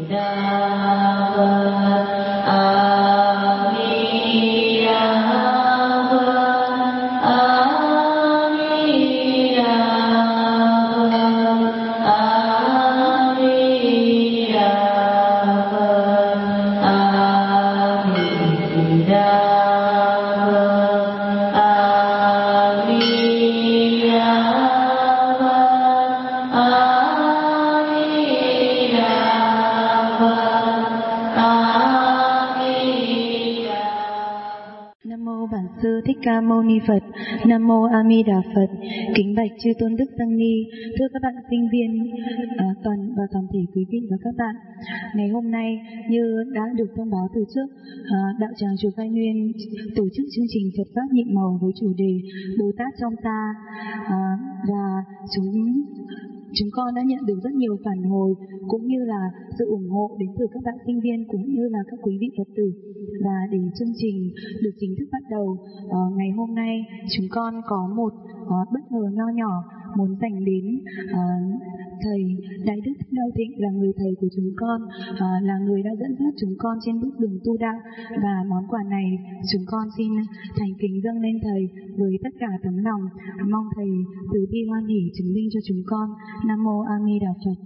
Ca Mâu Ni Phật. Nam mô A Di Đà Phật. Kính bạch chư tôn đức tăng ni, thưa các bạn sinh viên và toàn thể quý vị và các bạn. Ngày hôm nay như đã được thông báo từ trước, đạo tràng chùa Khai Nguyên tổ chức chương trình Phật pháp nhiệm màu với chủ đề Bồ Tát trong ta, và chúng con đã nhận được rất nhiều phản hồi cũng như là sự ủng hộ đến từ các bạn sinh viên cũng như là các quý vị Phật tử. Và để chương trình được chính thức bắt đầu, ngày hôm nay chúng con có một bất ngờ nho nhỏ muốn dành đến thầy Đại Đức Thích Đạo Thịnh, là người thầy của chúng con, là người đã dẫn dắt chúng con trên bước đường tu đạo. Và món quà này chúng con xin thành kính dâng lên thầy với tất cả tấm lòng, mong thầy từ bi hoan hỷ chứng minh cho chúng con. Nam mô A Di Đà Phật.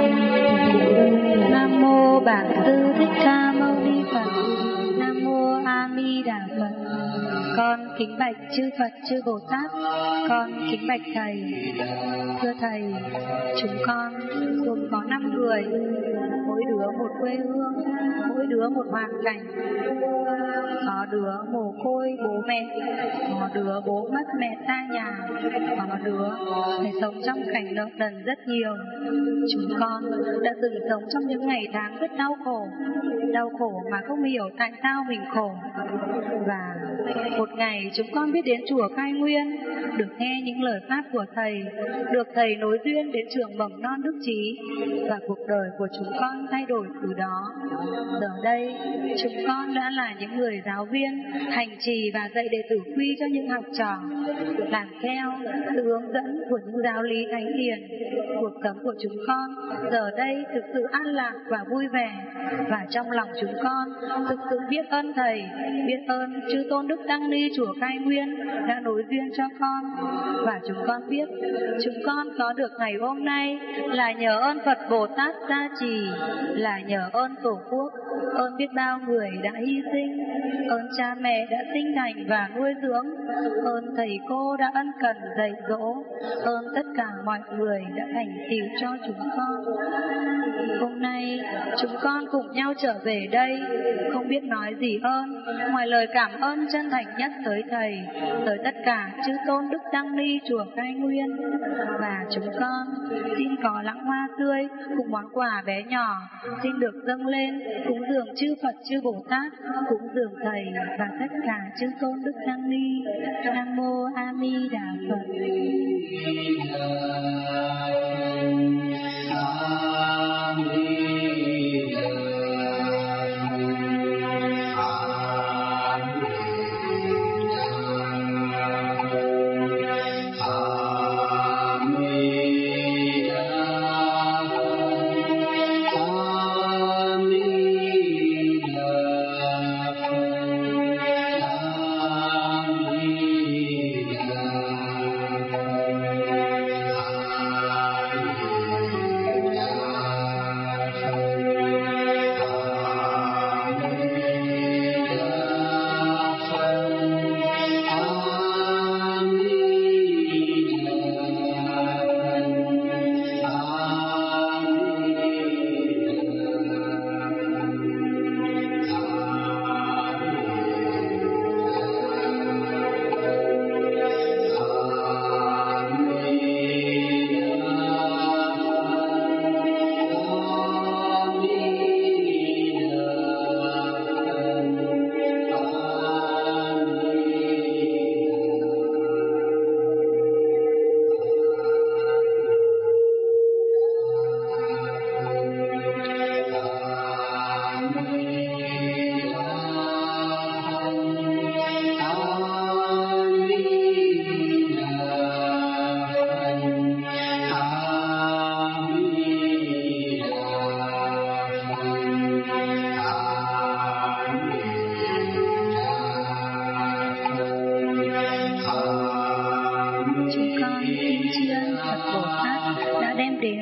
Nam mô Bản Sư Thích Ca Mâu Ni Phật. Nam mô A Di Đà Phật. Con kính bạch chư Phật chư Bồ Tát. Con kính bạch thầy. Thưa thầy, chúng con gồm có 5 người, mỗi đứa một quê hương, mỗi đứa một hoàn cảnh. Có đứa mồ côi bố mẹ, có đứa bố mất mẹ xa nhà, có đứa phải sống trong cảnh nợ nần rất nhiều. Chúng con đã từng sống trong những ngày tháng rất đau khổ mà không hiểu tại sao mình khổ. Và một ngày chúng con biết đến chùa Khai Nguyên, được nghe những lời pháp của thầy, được thầy nối duyên đến trường mầm non Đức Trí, và cuộc đời của chúng con thay đổi từ đó. Giờ đây chúng con đã là những người giáo viên, hành trì và dạy đệ tử quy cho những học trò, làm theo sự hướng dẫn của những giáo lý thánh hiền. Cuộc sống của chúng con giờ đây thực sự an lạc và vui vẻ, và trong lòng chúng con thực sự biết ơn thầy, biết ơn chư tôn đức tăng ni chùa Khai Nguyên đã nối duyên cho con. Và chúng con biết chúng con có được ngày hôm nay là nhờ ơn Phật Bồ Tát gia trì, là nhờ ơn Tổ quốc, ơn biết bao người đã hy sinh, ơn cha mẹ đã sinh thành và nuôi dưỡng, ơn thầy cô đã ân cần dạy dỗ, ơn tất cả mọi người đã thành tựu cho chúng con. Hôm nay chúng con cùng nhau trở về đây, không biết nói gì ơn ngoài lời cảm ơn chân thành nhất tới thầy, tới tất cả chư tôn đức tăng ni chùa Khai Nguyên. Và chúng con xin có lẵng hoa tươi cùng món quà bé nhỏ xin được dâng lên cúng dường chư Phật chư Bồ Tát, cúng dường thầy và tất cả chư tôn đức tăng ni. Nam mô A Di Đà Phật.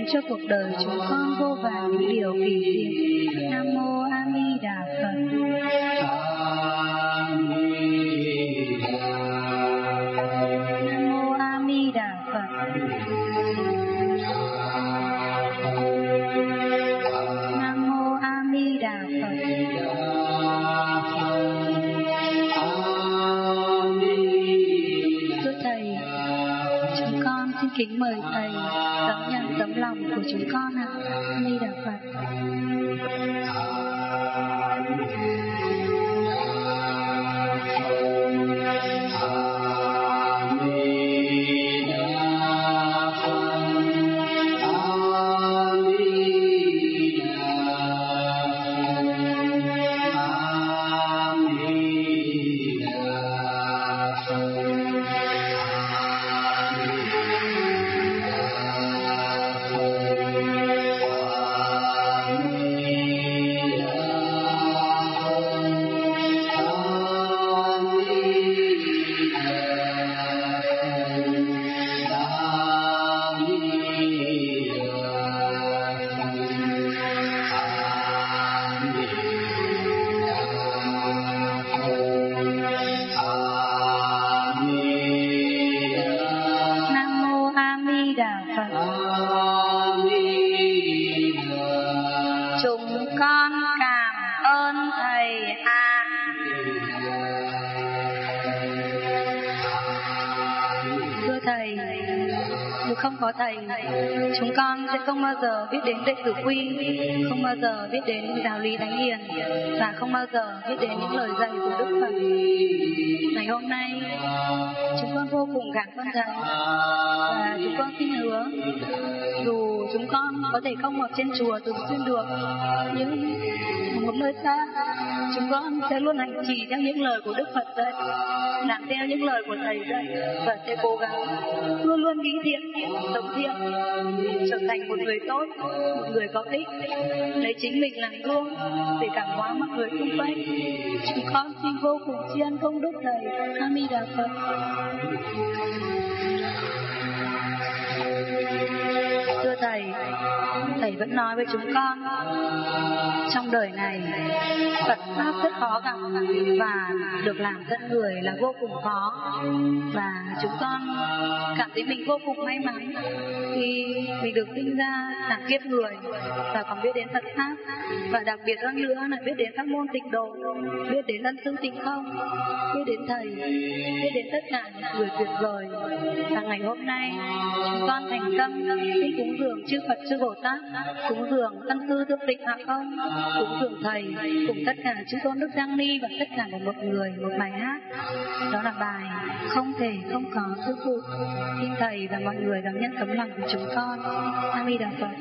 cho cuộc đời chúng con vô vàn những điều kỳ diệu. Nam mô A Di Đà Phật. Nam mô A Di Đà Phật. Nam mô A Di Đà Phật. Thưa Thầy, chúng con xin kính mời Thầy đón nhận tấm lòng của chúng con ạ. A Di Đà Phật. Không có Thầy, chúng con sẽ không bao giờ biết đến đệ tử quy, không bao giờ biết đến giáo lý thánh hiền, và không bao giờ biết đến những lời dạy của Đức Phật. Ngày hôm nay, chúng con vô cùng cảm ơn Thầy, và chúng con xin hứa, dù chúng con có thể không ở trên chùa thường xuyên được, nhưng một nơi xa, chúng con sẽ luôn hành trì theo những lời của Đức Phật dạy, làm theo những lời của Thầy dạy, và sẽ cố gắng luôn luôn nghĩ thiện, sống thiện, trở thành một người tốt, một người có ích, lấy chính mình làm gương để cảm hóa mọi người xung quanh. Chúng con xin vô cùng tri ân công đức Thầy. A Di Đà Phật. Thưa Thầy, Thầy vẫn nói với chúng con, trong đời này Phật pháp rất khó gặp, và được làm thân người là vô cùng khó. Và chúng con cảm thấy mình vô cùng may mắn khi mình được sinh ra làm kiếp người và còn biết đến Phật pháp, và đặc biệt hơn nữa là biết đến pháp môn tịnh độ, biết đến ân sư tịnh không, biết đến Thầy, biết đến tất cả những người tuyệt vời. Và ngày hôm nay chúng con thành tâm xin cúng dường chư Phật chư Bồ Tát, cúng dường ân sư thượng tịnh Hạ Không, cúng dường Thầy cùng tất cả chư tôn đức tăng ni và tất cả một người một bài hát. Đó là bài Không Thể Không Có Sư Phụ. Xin Thầy và mọi người đón nhận tấm lòng của chúng con. A Di Đà Phật.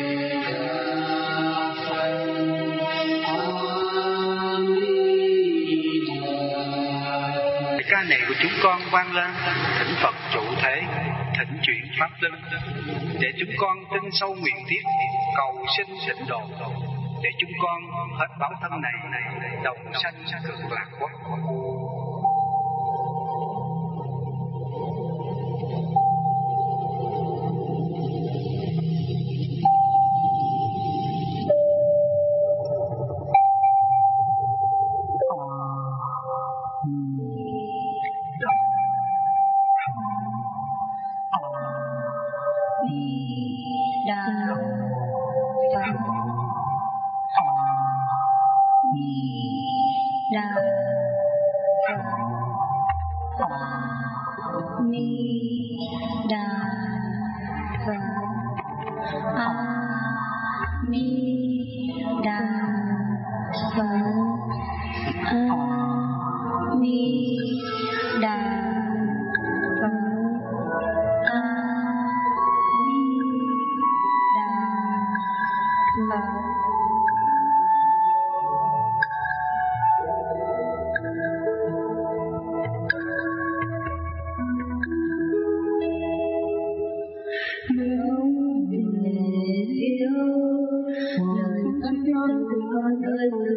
Ca này của chúng con vang lên, thỉnh Phật trụ thể, thỉnh chuyển pháp luân, để chúng con tin sâu nguyện thiết, cầu sinh tịnh độ, để chúng con hết báo thân này đồng sanh cực lạc quốc.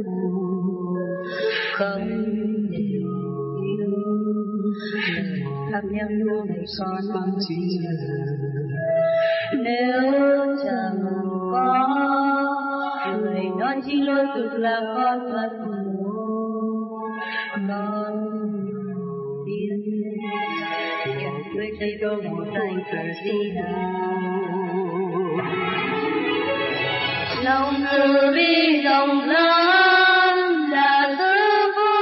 Không điều yêu lời khắp những lúc này con mong chỉ là nếu chẳng có người nói chính lối cực là con thật con biết kèm với tay tôi một tay cờ gì nào lòng từ bi rộng lớn là thứ vô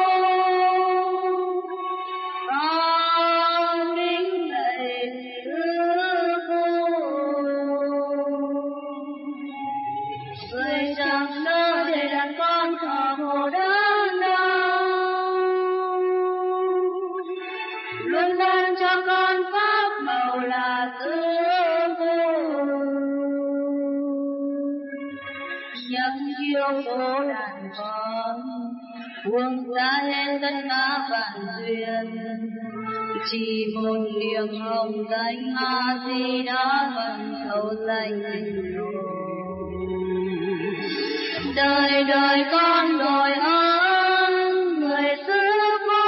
con kính lạy thứ vô người chẳng nơi để đàn con thọ hồ đớn đau luôn ban cho con pháp màu là thứ những chiêu số đàn con buông ra hết tất cả vạn duyên chỉ một niềm hồng danh A Di Đà Phật thâu danh tình độ đời đời con đội ơn người sư phụ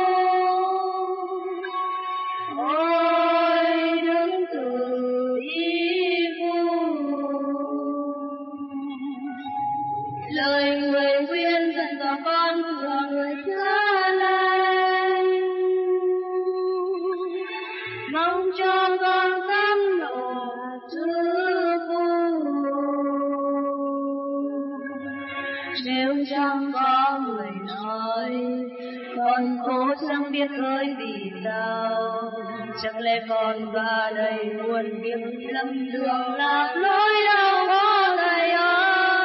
ôi đứng từ ý lời người khuyên dặn dò con của người xưa nay mong cho con tâm lộ sư phụ nếu chẳng có người nói con khổ chẳng biết ơi vì sao chẳng lẽ con và đây buồn biết lầm đường lạc lối đâu có thầy ơi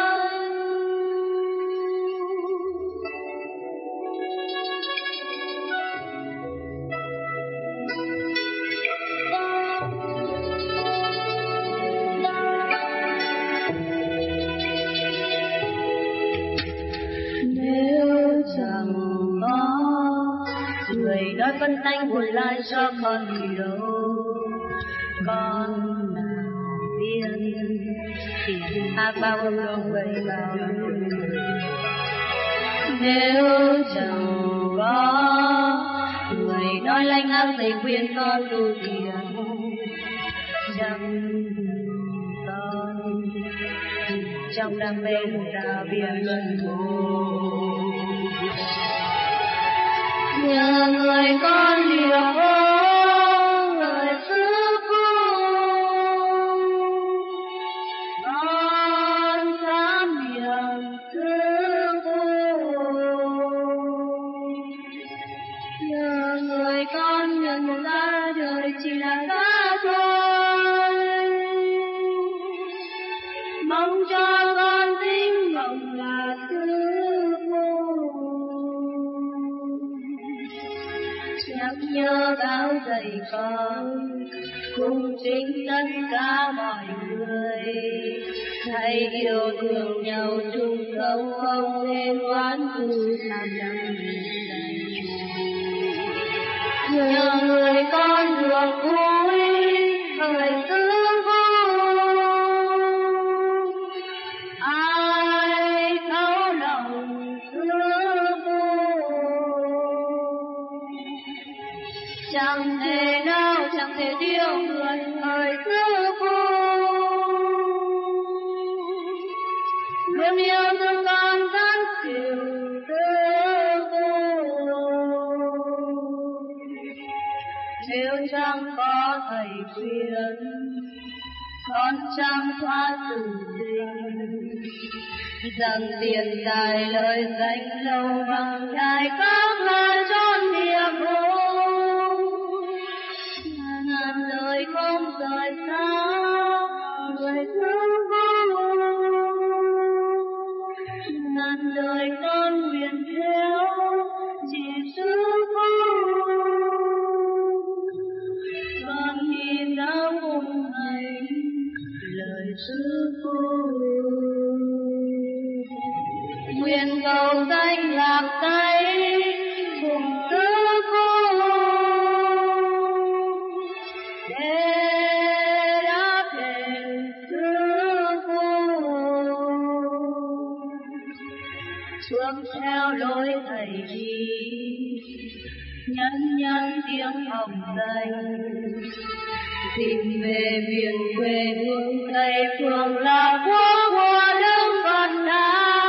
nói phân tanh buồn lại cho con hiểu con nào biết tiền ác bao lâu vậy bao nếu chẳng có người nói lanh ác thầy khuyên con tu thiền chẳng con trong đam mê ra biển luân hồi nhờ người con hiểu người sư phụ con dám hiểu sư phụ nhờ người con nhận ra đời chỉ là ta thôi mong cho con tính mộng là sư nhắc nhớ báo dạy con cùng chính tất cả mọi người hãy yêu thương nhau chung sống không nên oán thù tham đắm dạy nhờ người con được vui thời sư phụ ai thấu lòng sư phụ chẳng thể nào chẳng thể tiêu người thời sư phụ luôn yêu thương con rất chiều sư phụ nếu chẳng có thầy khuyên con chẳng thoát từ tình rằng tiền tài lời danh lâu bằng ngài các là chốn địa ngục ngàn lời không rời xa người thương vô ngàn lời con nguyện theo chỉ sư phụ con đi giáo cùng hành lời sư phụ nguyện cầu danh lạc tay cùng sư phụ để đáp đền sư phụ xuống theo lối thầy đi nhân nhân tiếng hồng danh. Tìm về miền quê hương Tây Phương là quốc của nước Phật Nam.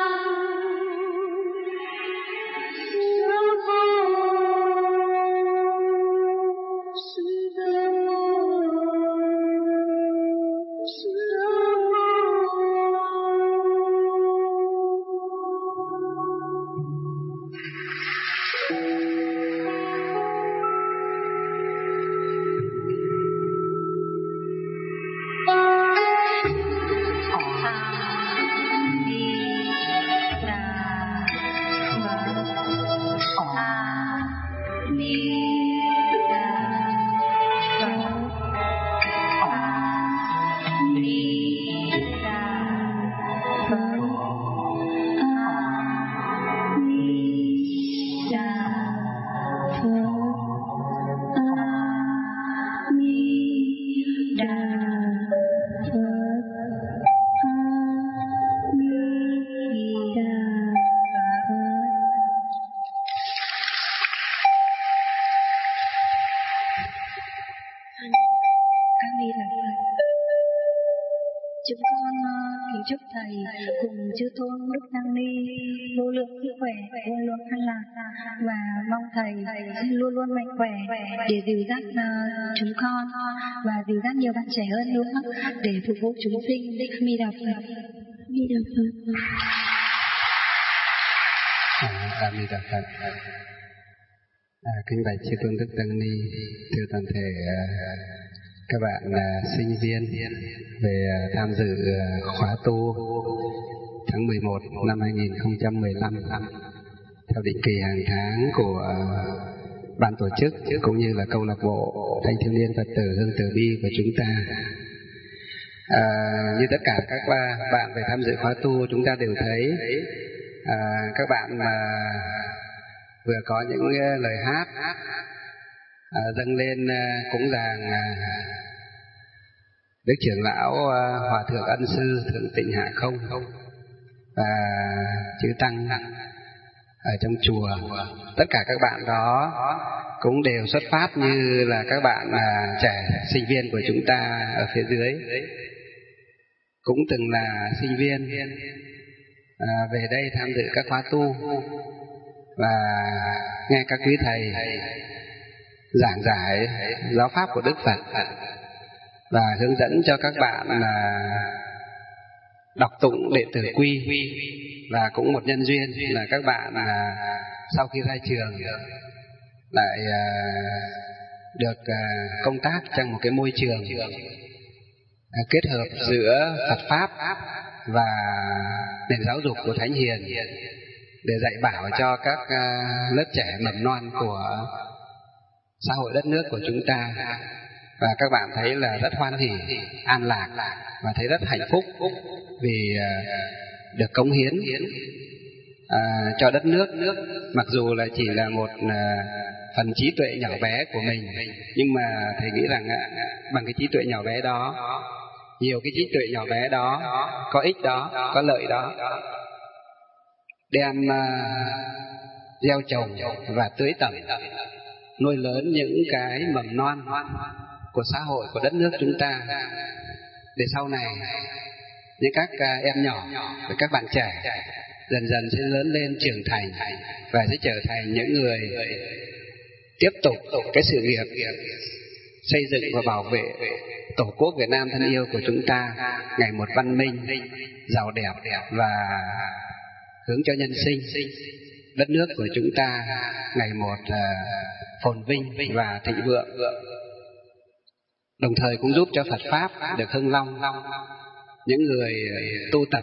Chúng con kính chúc Thầy cùng chư tôn Đức Tăng Ni vô lượng sức khỏe, vô lượng an lạc, và mong Thầy sẽ luôn luôn mạnh khỏe để dìu dắt chúng con và dìu dắt nhiều bạn trẻ hơn nữa để phục vụ chúng sinh. A Di Đà Phật. A Di Đà Phật. A Di Đà Phật. Kính bạch chư tôn Đức Tăng Ni, thưa toàn thể các bạn sinh viên về tham dự khóa tu tháng 11 năm 2015 theo định kỳ hàng tháng của ban tổ chức cũng như là câu lạc bộ thanh thiếu niên Phật tử Hương Từ Bi của chúng ta. Như tất cả các bạn về tham dự khóa tu, chúng ta đều thấy các bạn vừa có những lời hát dâng lên cúng dường Đức trưởng lão Hòa thượng Ân sư Thượng Tịnh Hạ Không và chư tăng ở trong chùa. Tất cả các bạn đó cũng đều xuất phát như là các bạn trẻ sinh viên của chúng ta ở phía dưới, cũng từng là sinh viên về đây tham dự các khóa tu và nghe các quý thầy giảng giải giáo pháp của Đức Phật và hướng dẫn cho các bạn đọc tụng đệ tử quy. Và cũng một nhân duyên là các bạn sau khi ra trường lại được công tác trong một cái môi trường kết hợp giữa Phật Pháp và nền giáo dục của Thánh Hiền để dạy bảo cho các lớp trẻ mầm non của xã hội đất nước của chúng ta. Và các bạn thấy là rất hoan hỉ, an lạc và thấy rất hạnh phúc vì được cống hiến cho đất nước. Mặc dù là chỉ là một phần trí tuệ nhỏ bé của mình, nhưng mà thầy nghĩ rằng bằng cái trí tuệ nhỏ bé đó, nhiều cái trí tuệ nhỏ bé đó, có ích đó, có lợi đó, đem gieo trồng và tưới tẩm, nuôi lớn những cái mầm non của xã hội, của đất nước chúng ta, để sau này những các em nhỏ và các bạn trẻ dần dần sẽ lớn lên trưởng thành và sẽ trở thành những người tiếp tục cái sự nghiệp xây dựng và bảo vệ Tổ quốc Việt Nam thân yêu của chúng ta ngày một văn minh, giàu đẹp và hướng cho nhân sinh. Đất nước của chúng ta ngày một phồn vinh và thịnh vượng, đồng thời cũng giúp cho Phật Pháp được hưng long, những người tu tập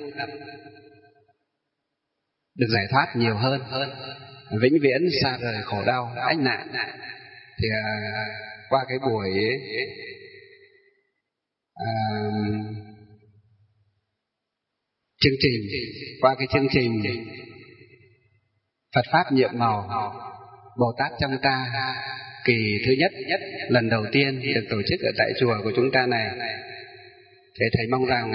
được giải thoát nhiều hơn, vĩnh viễn xa rời khổ đau ách nạn. Thì qua cái buổi chương trình, qua cái chương trình Phật Pháp nhiệm màu Bồ Tát trong ta kỳ thứ nhất lần đầu tiên được tổ chức ở tại chùa của chúng ta này, thì thầy mong rằng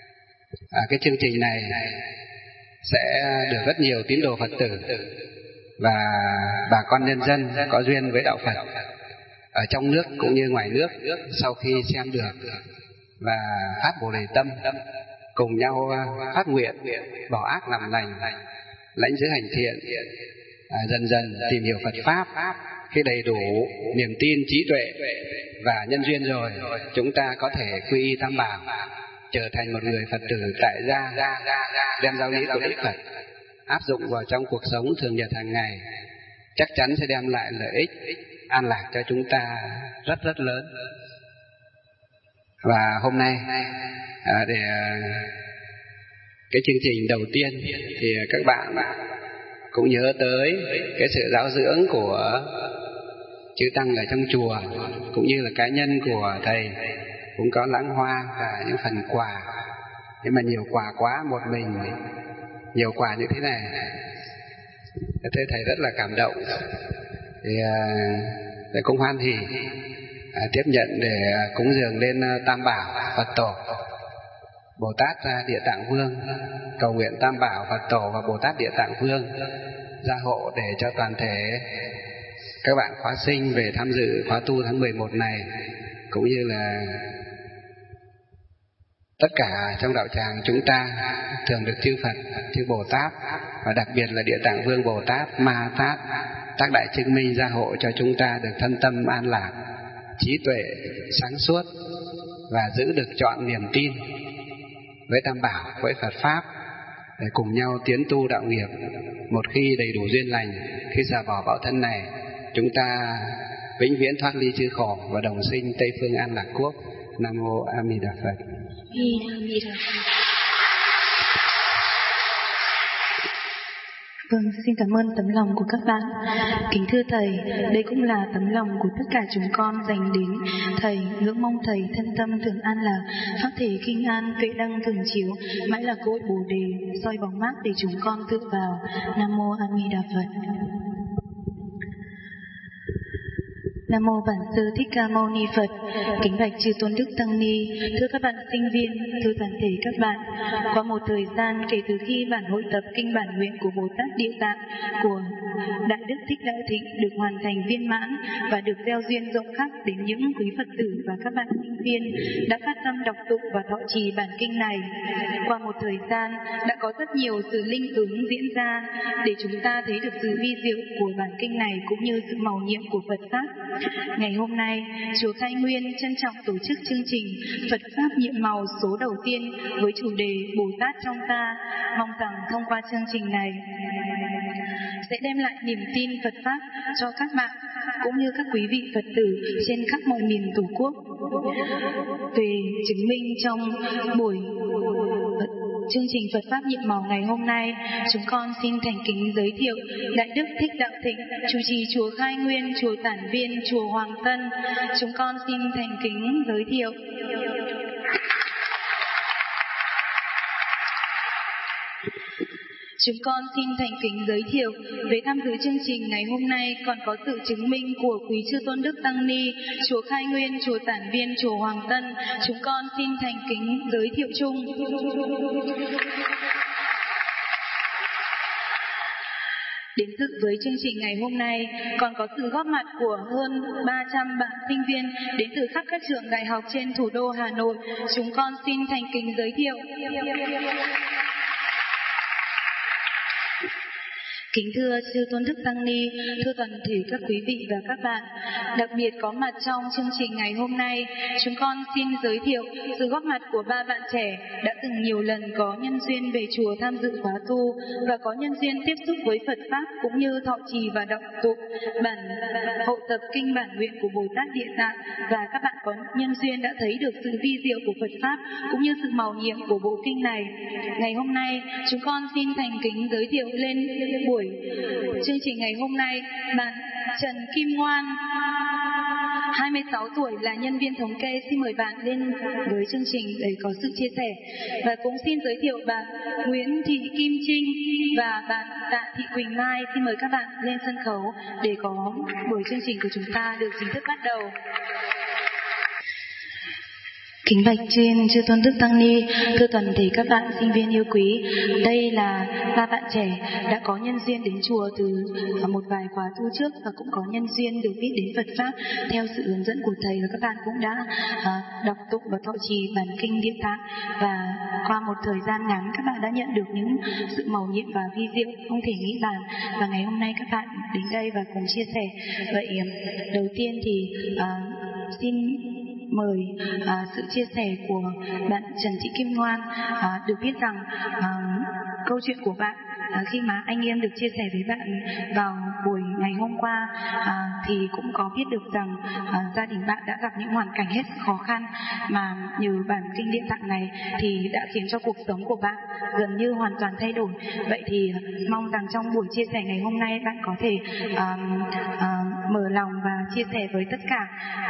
cái chương trình này sẽ được rất nhiều tín đồ Phật tử và bà con nhân dân có duyên với đạo Phật ở trong nước cũng như ngoài nước, sau khi xem được và phát Bồ Đề tâm, cùng nhau phát nguyện bỏ ác làm lành, lãnh giữ hành thiện, dần dần tìm hiểu Phật pháp. Khi đầy đủ niềm tin, trí tuệ và nhân duyên rồi, chúng ta có thể quy y Tam Bảo, trở thành một người Phật tử tại gia, đem giáo lý của Đức Phật áp dụng vào trong cuộc sống thường nhật hàng ngày, chắc chắn sẽ đem lại lợi ích an lạc cho chúng ta rất rất lớn. Và hôm nay để cái chương trình đầu tiên thì các bạn cũng nhớ tới cái sự giáo dưỡng của chư tăng ở trong chùa, cũng như là cá nhân của thầy cũng có lãng hoa và những phần quà. Nhưng mà nhiều quà quá, một mình nhiều quà như thế này, thầy rất là cảm động. Thì thầy cũng hoan hỉ tiếp nhận để cúng dường lên Tam Bảo Phật Tổ, Bồ Tát Địa Tạng Vương, cầu nguyện Tam Bảo Phật Tổ và Bồ Tát Địa Tạng Vương gia hộ để cho toàn thể các bạn khóa sinh về tham dự khóa tu tháng 11 này, cũng như là tất cả trong đạo tràng chúng ta thường được chư Phật, chư Bồ Tát và đặc biệt là Địa Tạng Vương Bồ Tát, Ma Tát, tác đại chứng minh gia hộ cho chúng ta được thân tâm an lạc, trí tuệ sáng suốt và giữ được trọn niềm tin với Tam Bảo, với Phật Pháp, để cùng nhau tiến tu đạo nghiệp. Một khi đầy đủ duyên lành, khi xả bỏ bảo thân này, chúng ta vĩnh viễn thoát ly chư khổ và đồng sinh Tây Phương An Lạc Quốc. Nam mô A Di Đà Phật. Vâng, xin cảm ơn tấm lòng của các bạn. Kính thưa Thầy, đây cũng là tấm lòng của tất cả chúng con dành đến Thầy, ngưỡng mong Thầy thân tâm thường an lạc, pháp thể kinh an, tuệ đăng thường chiếu, mãi là cội Bồ Đề, soi bóng mát để chúng con tựa vào. Nam mô A Di Đà Phật. Nam mô Bản Sư Thích Ca Mâu Ni Phật. Kính bạch chư tôn đức tăng ni, thưa các bạn sinh viên, thưa toàn thể các bạn. Qua một thời gian kể từ khi bản hội tập kinh bản nguyện của Bồ Tát Địa Tạng của Đại Đức Thích Đại Thịnh được hoàn thành viên mãn và được gieo duyên rộng khắp đến những quý Phật tử và các bạn sinh viên đã phát tâm đọc tụng và thọ trì bản kinh này. Qua một thời gian đã có rất nhiều sự linh ứng diễn ra để chúng ta thấy được sự vi diệu của bản kinh này cũng như sự màu nhiệm của Phật pháp. Ngày hôm nay, Chùa Khai Nguyên trân trọng tổ chức chương trình Phật Pháp nhiệm màu số đầu tiên với chủ đề Bồ Tát trong ta. Mong rằng thông qua chương trình này sẽ đem lại niềm tin Phật Pháp cho các bạn cũng như các quý vị Phật tử trên khắp mọi miền Tổ quốc. Về chứng minh trong buổi chương trình Phật Pháp nhiệm màu ngày hôm nay, chúng con xin thành kính giới thiệu Đại Đức Thích Đạo Thịnh, chủ trì Chùa Khai Nguyên, Chùa Tản Viên, Chùa Hoàng Tân. Chúng con xin thành kính giới thiệu. Chúng con xin thành kính giới thiệu về tham dự chương trình ngày hôm nay còn có sự chứng minh của quý chư tôn đức tăng ni, Chùa Khai Nguyên, Chùa Tản Viên, Chùa Hoàng Tân. Chúng con xin thành kính giới thiệu chung. Đến dự với chương trình ngày hôm nay còn có sự góp mặt của hơn 300 bạn sinh viên đến từ khắp các trường đại học trên thủ đô Hà Nội. Chúng con xin thành kính giới thiệu. Kính thưa chư tôn đức tăng ni, thưa toàn thể các quý vị và các bạn, đặc biệt có mặt trong chương trình ngày hôm nay, chúng con xin giới thiệu sự góp mặt của ba bạn trẻ đã từng nhiều lần có nhân duyên về chùa tham dự khóa tu và có nhân duyên tiếp xúc với Phật Pháp cũng như thọ trì và đọc tụng bản hội tập kinh bản nguyện của Bồ Tát Địa Tạng, và các bạn có nhân duyên đã thấy được sự vi diệu của Phật Pháp cũng như sự màu nhiệm của bộ kinh này. Ngày hôm nay, chúng con xin thành kính giới thiệu lên buổi chương trình ngày hôm nay bạn Trần Kim Ngoan, 26 tuổi, là nhân viên thống kê. Xin mời bạn lên với chương trình để có sự chia sẻ. Và cũng xin giới thiệu bạn Nguyễn Thị Kim Trinh và bạn Tạ Thị Quỳnh Mai. Xin mời các bạn lên sân khấu để có buổi chương trình của chúng ta được chính thức bắt đầu. Kính bạch trên chư tôn đức tăng ni, thưa toàn thể các bạn sinh viên yêu quý, đây là ba bạn trẻ đã có nhân duyên đến chùa từ một vài khóa tu trước và cũng có nhân duyên được biết đến Phật pháp theo sự hướng dẫn của thầy, và các bạn cũng đã đọc tụng và thọ trì bản kinh Địa Tạng, và qua một thời gian ngắn các bạn đã nhận được những sự mầu nhiệm và vi diệu không thể nghĩ bàn, và ngày hôm nay các bạn đến đây và cùng chia sẻ. Vậy đầu tiên thì xin mời sự chia sẻ của bạn Trần Thị Kim Ngoan. Được biết rằng câu chuyện của bạn khi mà anh em được chia sẻ với bạn vào buổi ngày hôm qua thì cũng có biết được rằng gia đình bạn đã gặp những hoàn cảnh hết sức khó khăn, mà nhờ bản kinh Địa Tạng này thì đã khiến cho cuộc sống của bạn gần như hoàn toàn thay đổi. Vậy thì mong rằng trong buổi chia sẻ ngày hôm nay bạn có thể mở lòng và chia sẻ với tất cả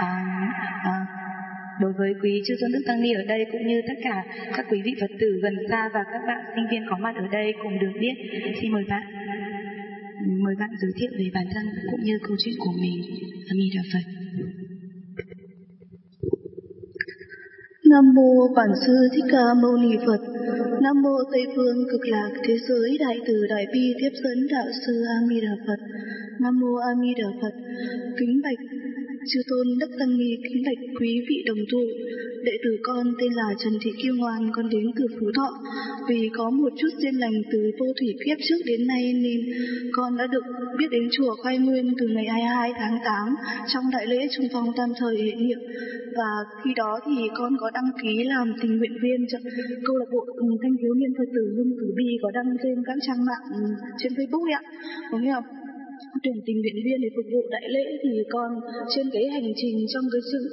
đối với quý chư tôn đức tăng ni ở đây, cũng như tất cả các quý vị Phật tử gần xa và các bạn sinh viên có mặt ở đây cùng được biết. Xin mời bạn giới thiệu về bản thân cũng như câu chuyện của mình. A Di Đà Phật. Nam mô Bản Sư Thích Ca Mâu Ni Phật. Nam mô Tây Phương Cực Lạc Thế Giới Đại Từ Đại Bi Tiếp Dẫn Đạo Sư A Di Đà Phật. Nam mô A Di Đà Phật. Kính bạch chư tôn đức tăng ni, kính bạch quý vị đồng tu. Đệ tử con tên là Trần Thị Kim Ngoan, con đến từ Phú Thọ. Vì có một chút duyên lành từ vô thủy kiếp trước đến nay nên con đã được biết đến chùa Khai Nguyên từ ngày 22 tháng 8 trong đại lễ Trung Phong Tam Thời Hệ Niệm. Và khi đó thì con có đăng ký làm tình nguyện viên câu lạc bộ thanh thiếu niên Phật tử Hưng Tử Bi, có đăng trên các trang mạng trên Facebook ấy ạ. Có nghĩa là tuyển tình nguyện viên để phục vụ đại lễ. Thì con trên cái hành trình trong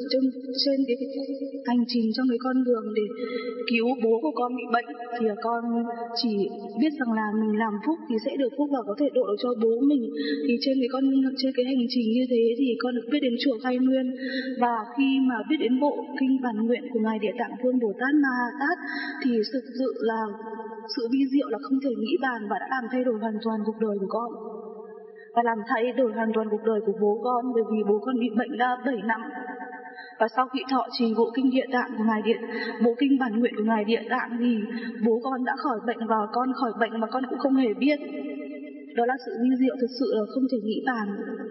cái con đường để cứu bố của con bị bệnh thì con chỉ biết rằng là mình làm phúc thì sẽ được phúc và có thể độ được cho bố mình. Thì trên cái hành trình như thế thì con được biết đến chùa Khai Nguyên, và khi mà biết đến bộ kinh bản nguyện của ngài Địa Tạng Vương Bồ Tát Ma Ha Tát thì thực sự là sự vi diệu là không thể nghĩ bàn, và đã làm thay đổi hoàn toàn cuộc đời của con và làm thay đổi hoàn toàn cuộc đời của bố con, bởi vì bố con bị bệnh đã 7 năm. Và sau khi thọ trì bộ kinh Địa Tạng của bộ kinh bản nguyện của ngài Địa Tạng thì bố con đã khỏi bệnh, và con khỏi bệnh mà con cũng không hề biết. Đó là sự vi diệu thực sự là không thể nghĩ bàn.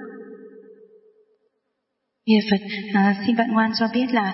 Phật, xin bạn Ngoan cho biết là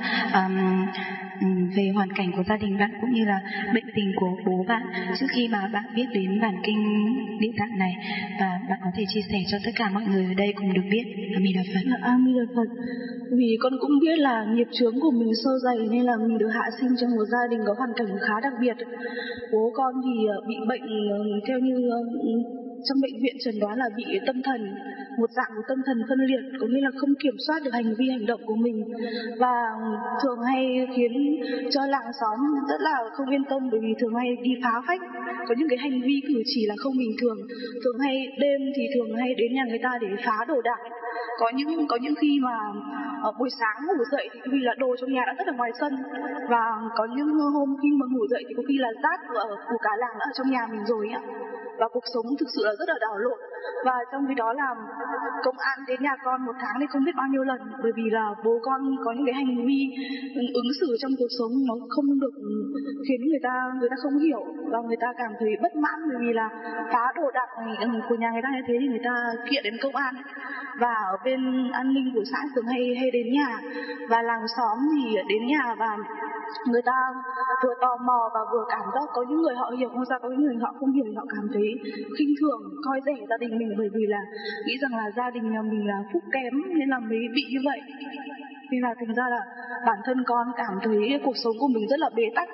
về hoàn cảnh của gia đình bạn cũng như là bệnh tình của bố bạn trước khi mà bạn biết đến bản kinh Địa Tạng này, và bạn có thể chia sẻ cho tất cả mọi người ở đây cùng được biết. A Di Đà Phật. A Di Đà Phật. Vì con cũng biết là nghiệp chướng của mình sâu dày nên là mình được hạ sinh trong một gia đình có hoàn cảnh khá đặc biệt. Bố con thì bị bệnh theo như trong bệnh viện chẩn đoán là bị tâm thần, một dạng của tâm thần phân liệt, có nghĩa là không kiểm soát được hành vi hành động của mình, và thường hay khiến cho làng xóm rất là không yên tâm, bởi vì thường hay đi phá phách, có những cái hành vi cử chỉ là không bình thường. Thường hay đêm thì thường hay đến nhà người ta để phá đồ đạc. Có những khi mà buổi sáng ngủ dậy thì vì là đồ trong nhà đã rất là ngoài sân, và có những hôm khi mà ngủ dậy thì có khi là rác của cả làng đã ở trong nhà mình rồi ạ. Và cuộc sống thực sự là rất là đảo lộn. Và trong khi đó là công an đến nhà con một tháng thì không biết bao nhiêu lần, bởi vì là bố con có những cái hành vi ứng xử trong cuộc sống nó không được, khiến người ta không hiểu, và người ta cảm thấy bất mãn, bởi vì là phá đồ đạc của nhà người ta như thế thì người ta kiện đến công an. Và ở bên an ninh của xã thường hay đến nhà, và làng xóm thì đến nhà, và người ta vừa tò mò và vừa cảm giác có những người họ hiểu không sao, có những người họ không hiểu, họ cảm thấy khinh thường, coi rẻ gia đình mình, bởi vì là nghĩ rằng là gia đình nhà mình là phúc kém nên là mới bị như vậy. Nên là thành ra là bản thân con cảm thấy cuộc sống của mình rất là bế tắc.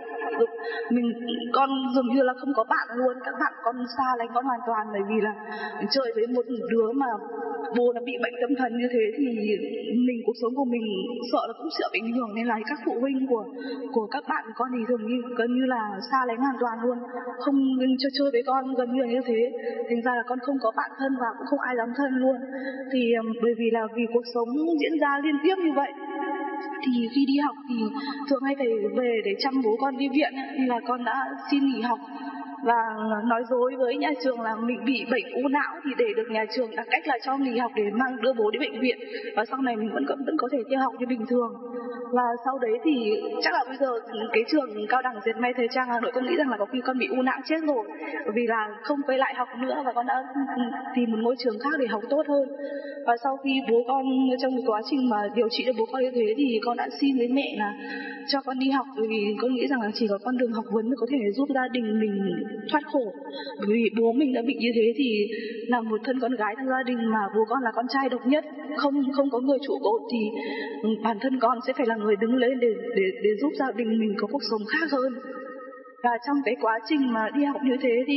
Con dường như là không có bạn luôn, các bạn con xa lánh con hoàn toàn, bởi vì là chơi với một đứa mà bố nó bị bệnh tâm thần như thế thì cuộc sống của mình sợ là cũng sẽ bị ảnh hưởng, nên là các phụ huynh của các bạn con thì thường gần như là xa lánh hoàn toàn luôn, không cho chơi với con gần như là như thế. Thành ra là con không có bạn thân và cũng không ai dám thân luôn. Thì bởi vì là vì cuộc sống diễn ra liên tiếp như vậy, thì khi đi học thì thường hay phải về để chăm bố con đi viện, nên là con đã xin nghỉ học và nói dối với nhà trường là mình bị bệnh u não thì để được nhà trường đặt cách là cho nghỉ học để đưa bố đến bệnh viện, và sau này mình vẫn có thể theo học như bình thường. Và sau đấy thì chắc là bây giờ cái trường cao đẳng dệt may thời trang Hà Nội con nghĩ rằng là có khi con bị u não chết rồi, bởi vì là không quay lại học nữa và con đã tìm một ngôi trường khác để học tốt hơn. Và sau khi bố con trong cái quá trình mà điều trị cho bố con như thế thì con đã xin với mẹ là cho con đi học, bởi vì con nghĩ rằng là chỉ có con đường học vấn mới có thể giúp gia đình mình thoát khổ. Bởi vì bố mình đã bị như thế thì là một thân con gái trong gia đình mà bố con là con trai độc nhất, không có người trụ cột thì bản thân con sẽ phải là người đứng lên để giúp gia đình mình có cuộc sống khác hơn. Và trong cái quá trình mà đi học như thế thì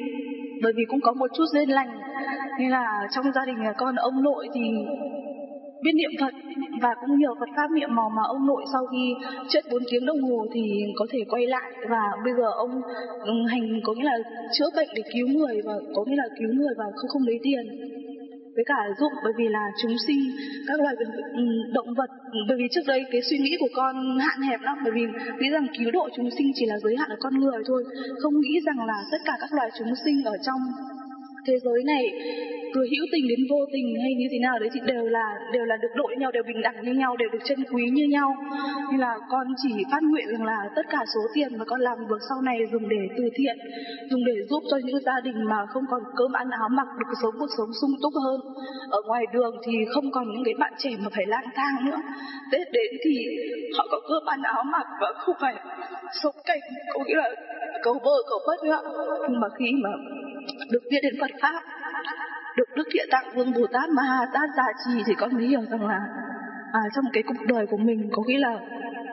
bởi vì cũng có một chút duyên lành nên là trong gia đình nhà con ông nội thì biết niệm Phật và cũng nhờ Phật pháp niệm mà ông nội sau khi chết 4 tiếng đồng hồ thì có thể quay lại, và bây giờ ông hành có nghĩa là chữa bệnh để cứu người, và có nghĩa là cứu người và không lấy tiền, với cả giúp bởi vì là chúng sinh các loài động vật. Bởi vì trước đây cái suy nghĩ của con hạn hẹp lắm, bởi vì nghĩ rằng cứu độ chúng sinh chỉ là giới hạn ở con người thôi, không nghĩ rằng là tất cả các loài chúng sinh ở trong thế giới này từ hữu tình đến vô tình hay như thế nào đấy thì đều là được độ như nhau, đều bình đẳng như nhau, đều được trân quý như nhau. Nên là con chỉ phát nguyện rằng là tất cả số tiền mà con làm được sau này dùng để từ thiện, dùng để giúp cho những gia đình mà không còn cơm ăn áo mặc, được sống cuộc sống sung túc hơn. Ở ngoài đường thì không còn những cái bạn trẻ mà phải lang thang nữa, Tết đến thì họ có cơm ăn áo mặc và không phải sống cảnh có nghĩa là cầu bơ cầu bất nữa. Nhưng mà khi mà được biết đến Phật pháp, được Đức Địa Tạng Vương Bồ Tát Ma Ha Tát gia trì thì con mới hiểu rằng là trong cái cuộc đời của mình có nghĩa là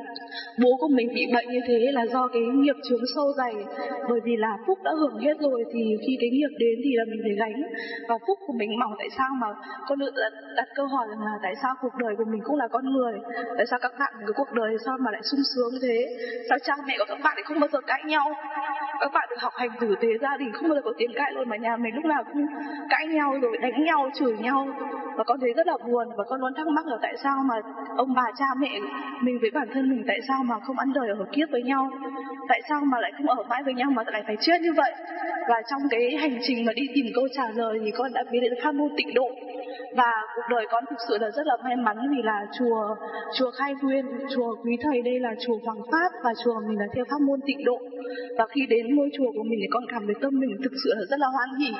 bố của mình bị bệnh như thế là do cái nghiệp chướng sâu dày, bởi vì là phúc đã hưởng hết rồi thì khi cái nghiệp đến thì là mình phải gánh, và phúc của mình mỏng. Tại sao mà con tự đặt câu hỏi rằng là tại sao cuộc đời của mình cũng là con người, tại sao các bạn cái cuộc đời sao mà lại sung sướng như thế, sao cha mẹ của các bạn lại không bao giờ cãi nhau, các bạn được học hành tử tế, gia đình không bao giờ có tiếng cãi luôn, mà nhà mình lúc nào cũng cãi nhau rồi đánh nhau chửi nhau, và con thấy rất là buồn. Và con luôn thắc mắc là tại sao mà ông bà cha mẹ mình với bản thân mình tại sao mà không ăn đời ở kiếp với nhau, tại sao mà lại không ở mãi với nhau mà lại phải chết như vậy. Và trong cái hành trình mà đi tìm câu trả lời thì con đã biết đến pháp môn tịnh độ, và cuộc đời con thực sự là rất là may mắn vì là chùa Khai Nguyên, chùa Quý Thầy đây là chùa Hoàng Pháp và chùa mình là theo pháp môn tịnh độ. Và khi đến ngôi chùa của mình thì con cảm thấy tâm mình thực sự là rất là hoan hỉ.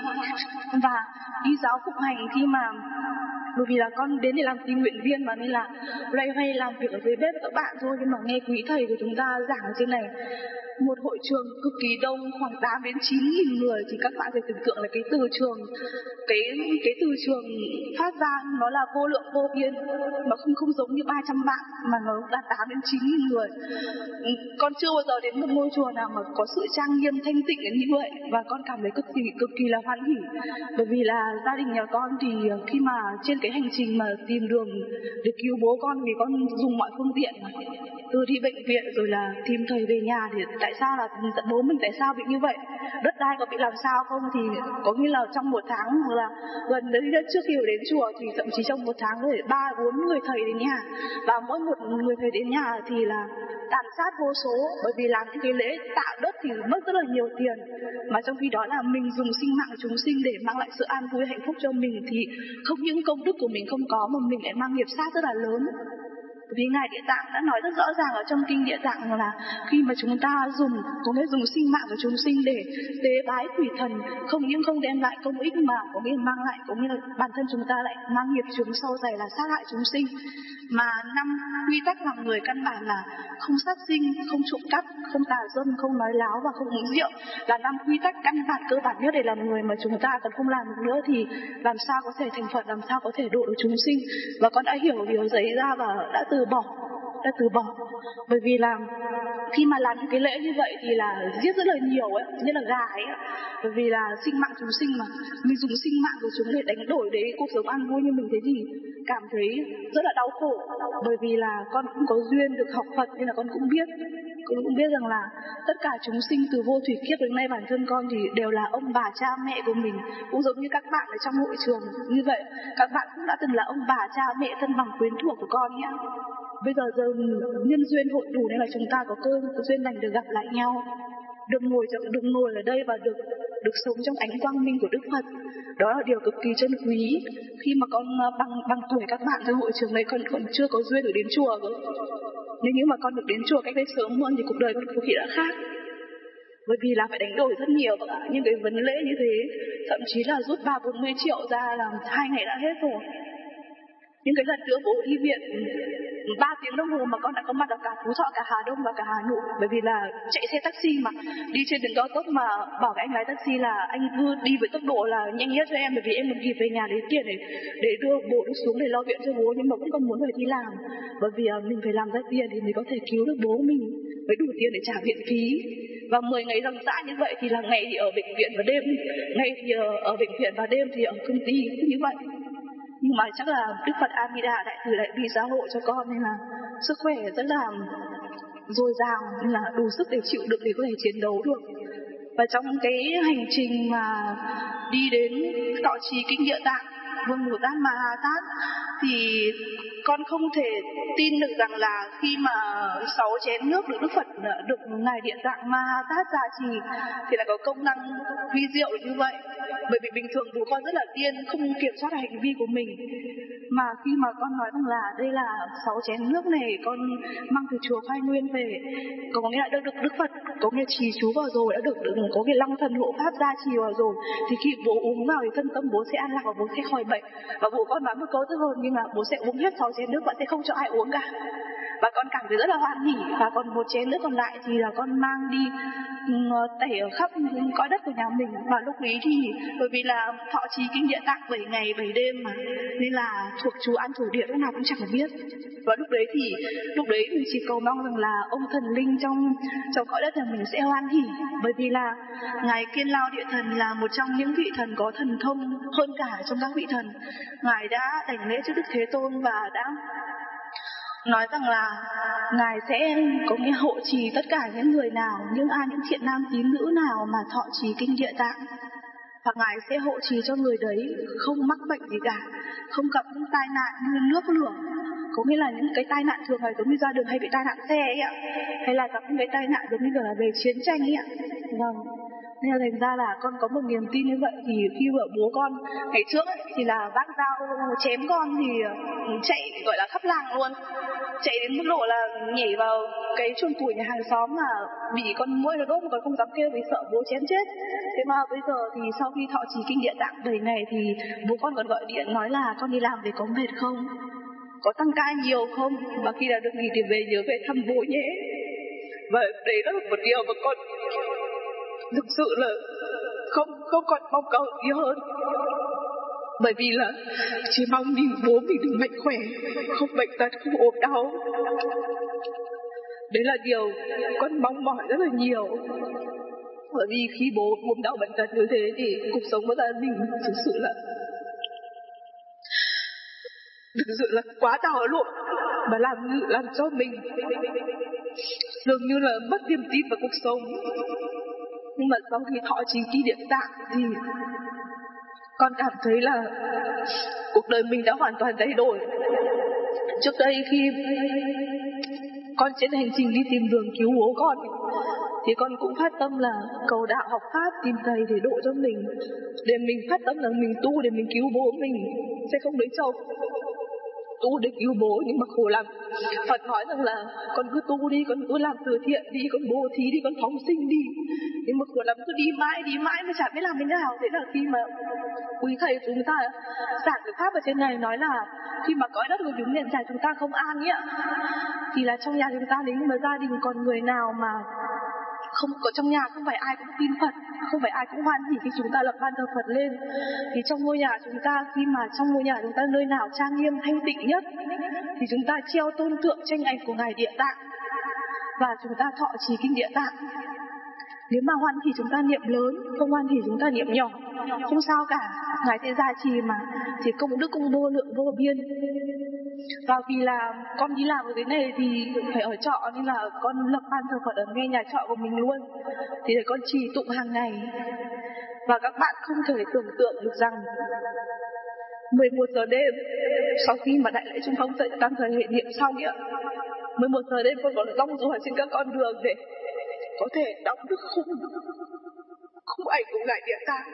Và đi giáo phục hành khi mà bởi vì là con đến để làm tình nguyện viên mà, nên là loay hoay làm việc ở dưới bếp các bạn thôi, nhưng mà nghe quý thầy của chúng ta giảng ở trên này, một hội trường cực kỳ đông, khoảng 8 đến 9.000 người, thì các bạn phải tưởng tượng là cái từ trường, cái từ trường phát ra nó là vô lượng vô biên, mà không giống như 300 bạn mà nó là 8 đến 9.000 người. Con chưa bao giờ đến một ngôi chùa nào mà có sự trang nghiêm thanh tịnh đến như vậy, và con cảm thấy cực kỳ là hoan hỉ. Bởi vì là gia đình nhà con thì khi mà trên cái hành trình mà tìm đường để cứu bố con thì con dùng mọi phương tiện, từ đi bệnh viện rồi là tìm thầy về nhà thì tại sao là bố mình tại sao bị như vậy, đất đai có bị làm sao không, thì có nghĩa là trong một tháng hoặc là gần đấy trước khi đến chùa thì thậm chí trong một tháng có thể 3-4 người thầy đến nhà, và mỗi một người thầy đến nhà thì là tàn sát vô số, bởi vì làm những cái lễ tạo đất thì mất rất là nhiều tiền, mà trong khi đó là mình dùng sinh mạng của chúng sinh để mang lại sự an vui hạnh phúc cho mình, thì không những công đức của mình không có mà mình lại mang nghiệp sát rất là lớn. Vì Ngài Địa Tạng đã nói rất rõ ràng ở trong kinh Địa Tạng là khi mà chúng ta có nghĩa dùng sinh mạng của chúng sinh để tế bái quỷ thần, không những không đem lại công ích mà có nghĩa mang lại, có nghĩa là bản thân chúng ta lại mang nghiệp chướng sâu dày là sát hại chúng sinh. Mà 5 quy tắc làm người căn bản là không sát sinh, không trộm cắp, không tà dâm, không nói láo và không uống rượu, là 5 quy tắc căn bản cơ bản nhất để làm người, mà chúng ta còn không làm được nữa thì làm sao có thể thành Phật, làm sao có thể độ được chúng sinh. Và con đã hiểu điều đấy ra và đã từ bỏ. Bởi vì là khi mà làm những cái lễ như vậy thì là giết rất là nhiều ấy, như là gà ấy, bởi vì là sinh mạng chúng sinh mà mình dùng sinh mạng của chúng để đánh đổi để cuộc sống an vui như mình, thế thì cảm thấy rất là đau khổ. Bởi vì là con cũng có duyên được học Phật nên là con cũng biết rằng là tất cả chúng sinh từ vô thủy kiếp đến nay bản thân con thì đều là ông bà cha mẹ của mình, cũng giống như các bạn ở trong hội trường như vậy, các bạn cũng đã từng là ông bà cha mẹ thân bằng quyến thuộc của con nhé. Bây giờ nhân duyên hội đủ nên là chúng ta có cơ duyên lành được gặp lại nhau. được ngồi ở đây và được sống trong ánh quang minh của Đức Phật. Đó là điều cực kỳ trân quý. Khi mà con bằng tuổi các bạn trong hội trường này, con còn chưa có duyên được đến chùa cơ. Nếu như mà con được đến chùa cách đây sớm hơn thì cuộc đời con có khi đã khác. Bởi vì là phải đánh đổi rất nhiều những cái vấn lễ như thế, thậm chí là rút 30-40 triệu ra là 2 ngày đã hết rồi. Nhưng cái lần nữa bố đi viện 3 tiếng đồng hồ mà con đã có mặt ở cả Phú Thọ, cả Hà Đông và cả Hà Nội. Bởi vì là chạy xe taxi mà đi trên đường cao tốc mà bảo với anh lái taxi là anh cứ đi với tốc độ là nhanh nhất cho em, bởi vì em muốn kịp về nhà lấy tiền để đưa bố được xuống để lo viện cho bố, nhưng mà vẫn còn muốn phải đi làm. Bởi vì mình phải làm ra tiền thì mới có thể cứu được bố mình, mới đủ tiền để trả viện phí. Và 10 ngày ròng rã như vậy thì là ngày thì ở bệnh viện và đêm, ngày thì ở bệnh viện và đêm thì ở công ty như vậy. Nhưng mà chắc là Đức Phật Amida đại từ đại bi gia hộ cho con, nên là sức khỏe rất là dồi dào, nên là đủ sức để chịu đựng để có thể chiến đấu được. Và trong cái hành trình mà đi đến tọa trì kinh Địa Tạng Vương Bồ Tát Ma Ha Tát thì con không thể tin được rằng là khi mà 6 chén nước được Đức Phật được ngài Địa Tạng Ma Ha Tát gia trì thì lại có công năng vi diệu như vậy. Bởi vì bình thường bố con rất là điên, không kiểm soát hành vi của mình. Mà khi mà con nói rằng là đây là 6 chén nước này con mang từ chùa Khai Nguyên về, có nghĩa là được Đức Phật có nghĩa trì chú vào rồi, đã được có cái long thần hộ pháp gia trì vào rồi, thì khi bố uống vào thì thân tâm bố sẽ an lạc và bố sẽ khỏi bệnh. Và bố con nói một câu rất hơn, nhưng mà bố sẽ uống hết 6 chén nước và sẽ không cho ai uống cả. Và con cảm thấy rất là hoan hỉ. Và còn 1 chén nước còn lại thì là con mang đi tẩy ở khắp cõi đất của nhà mình. Và lúc ấy thì bởi vì là thọ trì kinh Địa Tạng 7 ngày 7 đêm mà, nên là thuộc chú ăn thủ địa lúc nào cũng chẳng biết. Và lúc đấy mình chỉ cầu mong rằng là ông thần linh trong cõi đất nhà mình sẽ hoan hỉ. Bởi vì là ngài Kiên Lao Địa Thần là một trong những vị thần có thần thông hơn cả trong các vị thần. Ngài đã đảnh lễ trước Đức Thế Tôn và đã nói rằng là ngài sẽ có nghĩa hộ trì tất cả những người nào, những thiện nam tín nữ nào mà thọ trì kinh Địa Tạng, và ngài sẽ hộ trì cho người đấy không mắc bệnh gì cả, không gặp những tai nạn như nước lửa. Có nghĩa là những cái tai nạn thường là giống như ra đường hay bị tai nạn xe ấy ạ, hay là gặp những cái tai nạn giống như là về chiến tranh ấy ạ. Vâng. Nên là thành ra là con có một niềm tin như vậy. Thì khi vợ bố con ngày trước ấy, thì là vác dao chém con thì chạy gọi là khắp làng luôn, chạy đến mức độ là nhảy vào cái chuồng củi nhà hàng xóm mà bị con muỗi nó đốt mà còn không dám kêu vì sợ bố chém chết. Thế mà bây giờ thì sau khi thọ trì kinh Địa Tạng 7 ngày thì bố con còn gọi điện nói là con đi làm về có mệt không, có tăng ca nhiều không, và khi nào được nghỉ thì về nhớ về thăm bố nhé. Và đấy là một điều mà con thực sự là không còn mong cầu gì hơn. Bởi vì là chỉ mong nhìn bố mình được mạnh khỏe, không bệnh tật, không ốm đau. Đấy là điều con mong mỏi rất là nhiều. Bởi vì khi bố ốm đau bệnh tật như thế thì cuộc sống của gia đình thực sự là quá đau lộn, mà làm cho mình dường như là mất niềm tin vào cuộc sống. Nhưng mà sau khi thọ trì kinh Địa Tạng thì con cảm thấy là cuộc đời mình đã hoàn toàn thay đổi. Trước đây khi con trên hành trình đi tìm đường cứu bố con thì con cũng phát tâm là cầu đạo học pháp, tìm thầy để độ cho mình, để mình phát tâm là mình tu để mình cứu bố mình sẽ không lấy chồng, tu để cứu bố. Nhưng mà khổ lắm, Phật nói rằng là con cứ tu đi, con cứ làm từ thiện đi, con bố thí đi, con phóng sinh đi. Nhưng mà khổ lắm, cứ đi mãi mà chả biết làm thế nào. Thế là khi mà quý thầy chúng ta giảng cái pháp ở trên này nói là khi mà cõi đất của chúng hiện tại chúng ta không an ấy ạ, thì là trong nhà chúng ta nếu như mà gia đình còn người nào mà không có, trong nhà không phải ai cũng tin Phật, không phải ai cũng hoan hỉ khi chúng ta lập ban thờ Phật lên, thì trong ngôi nhà chúng ta, khi mà trong ngôi nhà chúng ta nơi nào trang nghiêm thanh tịnh nhất thì chúng ta treo tôn tượng tranh ảnh của ngài Địa Tạng và chúng ta thọ trì kinh Địa Tạng. Nếu mà hoan thì chúng ta niệm lớn, không hoan thì chúng ta niệm nhỏ, không sao cả, ngài sẽ gia trì mà, thì công đức cũng vô lượng vô biên. Và vì là con đi làm ở cái này thì phải ở trọ, nên là con lập ban thờ Phật ở ngay nhà trọ của mình luôn, thì con trì tụng hàng ngày. Và các bạn không thể tưởng tượng được rằng 11 giờ đêm sau khi mà đại lễ Trung Phong tam thời hệ niệm xong ấy, 11 giờ đêm con còn rong ruổi trên các con đường để có thể đóng được khung ảnh của ngài Địa Tạng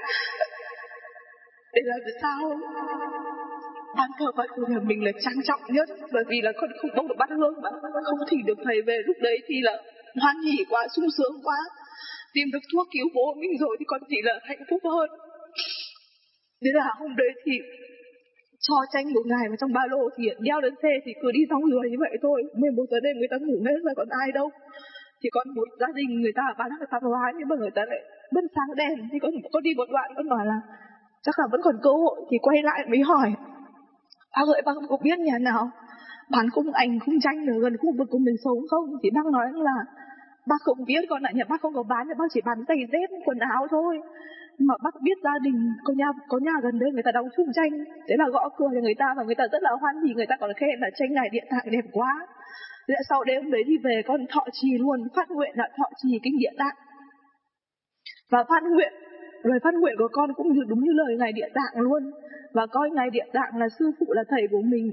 để làm sao ban thờ Phật của nhà mình là trang trọng nhất, bởi vì là con không bốc được bát hương mà không thỉnh được thầy về, lúc đấy thì là hoan hỉ quá, sung sướng quá, tìm được thuốc cứu bố mình rồi thì con chỉ là hạnh phúc hơn. Thế là hôm đấy thì cho tranh của ngài vào trong ba lô thì đeo lên xe thì cứ đi xong người như vậy thôi. 11 giờ đêm người ta ngủ hết rồi còn ai đâu. Thì còn một gia đình người ta bán hàng tạp hóa nhưng mà người ta lại bật sáng đèn, thì con đi một đoạn con bảo là chắc là vẫn còn cơ hội, thì quay lại mới hỏi bác ơi, bác có biết nhà nào bán khung ảnh khung tranh ở gần khu vực của mình sống không? Thì bác nói là bác không biết con ạ, nhà bác không có bán, nhà bác chỉ bán giày dép quần áo thôi. Nhưng mà bác biết gia đình có nhà gần đây người ta đóng khung tranh, thế là gõ cửa cho người ta và người ta rất là hoan hỉ, người ta còn khen là tranh này Địa Tạng đẹp quá. Thế là sau đêm đấy thì về con thọ trì luôn, phát nguyện là thọ trì kinh Địa Tạng. Và lời phát nguyện của con cũng đúng như lời ngài Địa Tạng luôn, và coi ngài Địa Tạng là sư phụ, là thầy của mình.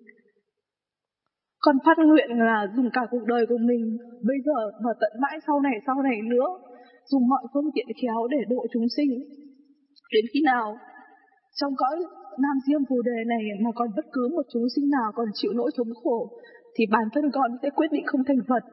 Con phát nguyện là dùng cả cuộc đời của mình bây giờ và tận mãi sau này nữa, dùng mọi phương tiện khéo để độ chúng sinh. Đến khi nào trong cõi Nam Diêm Phù Đề này mà còn bất cứ một chúng sinh nào còn chịu nỗi thống khổ thì bản thân con sẽ quyết định không thành Phật.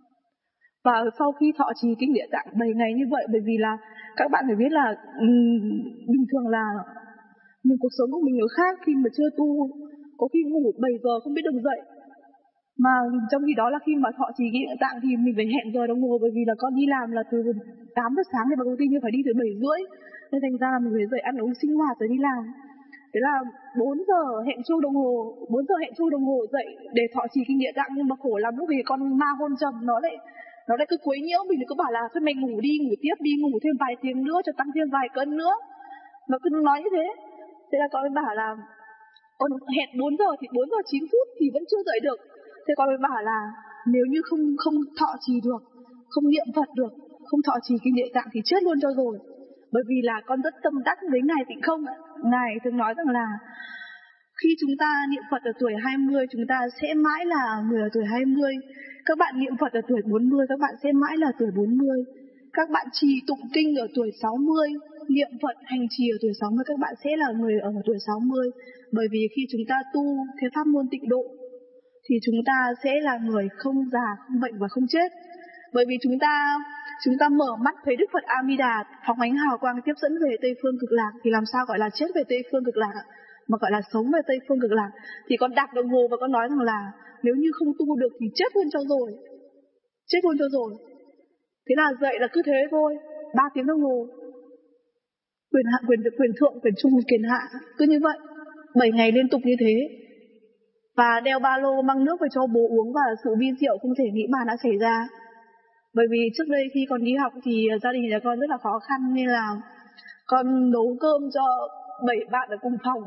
Và sau khi thọ trì kinh Địa Tạng 7 ngày như vậy, bởi vì là các bạn phải biết là bình thường là cuộc sống của mình nó khác, khi mà chưa tu có khi ngủ 7 giờ không biết được dậy. Mà trong khi đó là khi mà thọ trì kinh Địa Tạng thì mình phải hẹn giờ đồng hồ, bởi vì là con đi làm là từ 8 giờ sáng thì vào công ty nhưng phải đi từ 7 rưỡi, nên thành ra là mình phải dậy ăn uống sinh hoạt rồi đi làm. Thế là 4 giờ hẹn chuông đồng hồ dậy để thọ trì kinh Địa Tạng, nhưng mà khổ lắm lúc vì con ma hôn trầm nó lại cứ quấy nhiễu mình, cứ bảo là thôi mày ngủ tiếp đi, ngủ thêm vài tiếng nữa cho tăng thêm vài cân nữa. Nó cứ nói như thế. Thế là con mới bảo là con hẹn 4 giờ thì 4 giờ 9 phút thì vẫn chưa dậy được. Thế con mới bảo là nếu như không thọ trì được, không niệm Phật được, không thọ trì kinh Địa Tạng thì chết luôn cho rồi. Bởi vì là con rất tâm đắc với ngài Tịnh Không. Ngài thường nói rằng là khi chúng ta niệm Phật ở tuổi 20, chúng ta sẽ mãi là người ở tuổi 20. Các bạn niệm Phật ở tuổi 40, các bạn sẽ mãi là tuổi 40. Các bạn trì tụng kinh ở tuổi 60, niệm Phật hành trì ở tuổi 60, các bạn sẽ là người ở tuổi 60. Bởi vì khi chúng ta tu theo pháp môn tịnh độ thì chúng ta sẽ là người không già, không bệnh và không chết. Bởi vì chúng ta mở mắt thấy Đức Phật A Di Đà phóng ánh hào quang tiếp dẫn về Tây phương cực lạc, thì làm sao gọi là chết về Tây phương cực lạc, mà gọi là sống về Tây phương cực lạc. Thì con đạp đồng hồ và con nói rằng là nếu như không tu được thì chết luôn cho rồi. Thế là dậy là cứ thế thôi, 3 tiếng đồng hồ, quyền thượng, quyền trung, quyền hạ, cứ như vậy 7 ngày liên tục như thế. Và đeo ba lô mang nước về cho bố uống, và sự vi diệu không thể nghĩ bàn đã xảy ra. Bởi vì trước đây khi còn đi học thì gia đình nhà con rất là khó khăn, nên là con nấu cơm cho 7 bạn ở cùng phòng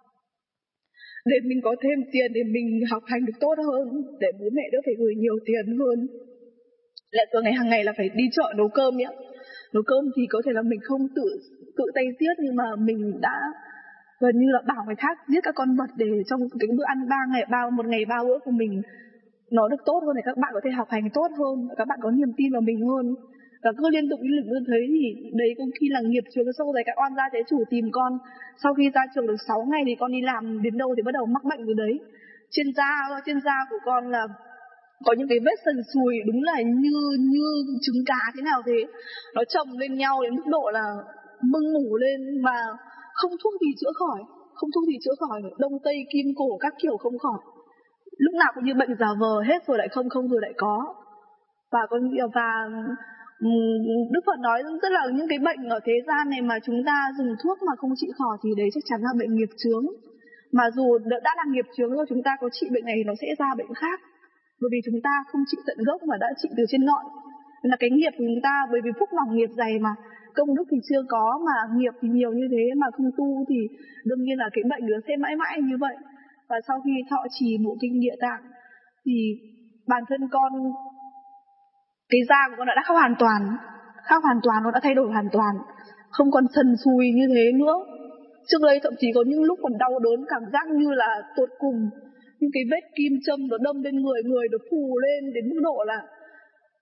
để mình có thêm tiền để mình học hành được tốt hơn, để bố mẹ đỡ phải gửi nhiều tiền hơn. Lại từ hàng ngày là phải đi chợ nấu cơm nhé. Nấu cơm thì có thể là mình không tự tay giết, nhưng mà mình đã gần như là bảo người khác giết các con vật để trong cái bữa ăn một ngày 3 bữa của mình nó được tốt hơn, để các bạn có thể học hành tốt hơn, các bạn có niềm tin vào mình hơn. Và cứ liên tục thấy thì đấy cũng khi là nghiệp chướng sâu dày. Các oan gia tế chủ tìm con sau khi ra trường được 6 ngày thì con đi làm đến đâu thì bắt đầu mắc bệnh từ đấy. Trên da của con là có những cái vết sần sùi đúng là như trứng cá thế nào thế, nó chồng lên nhau đến mức độ là mưng mủ lên, mà không thuốc gì chữa khỏi, đông tây kim cổ các kiểu không khỏi, lúc nào cũng như bệnh giả vờ, hết rồi lại không rồi lại có. Và Đức Phật nói rất là những cái bệnh ở thế gian này mà chúng ta dùng thuốc mà không trị khỏi thì đấy chắc chắn là bệnh nghiệp chướng. Mà dù đã là nghiệp chướng rồi, chúng ta có trị bệnh này thì nó sẽ ra bệnh khác, bởi vì chúng ta không trị tận gốc mà đã trị từ trên ngọn. Nên là cái nghiệp của chúng ta, bởi vì phúc lòng nghiệp dày mà công đức thì chưa có, mà nghiệp thì nhiều như thế mà không tu thì đương nhiên là cái bệnh đó sẽ mãi mãi như vậy. Và sau khi thọ trì bộ kinh Địa Tạng thì bản thân con, cái da của con đã khác hoàn toàn, nó đã thay đổi hoàn toàn, không còn sần sùi như thế nữa. Trước đây thậm chí có những lúc còn đau đớn, cảm giác như là tột cùng, những cái vết kim châm nó đâm lên người nó phù lên đến mức độ là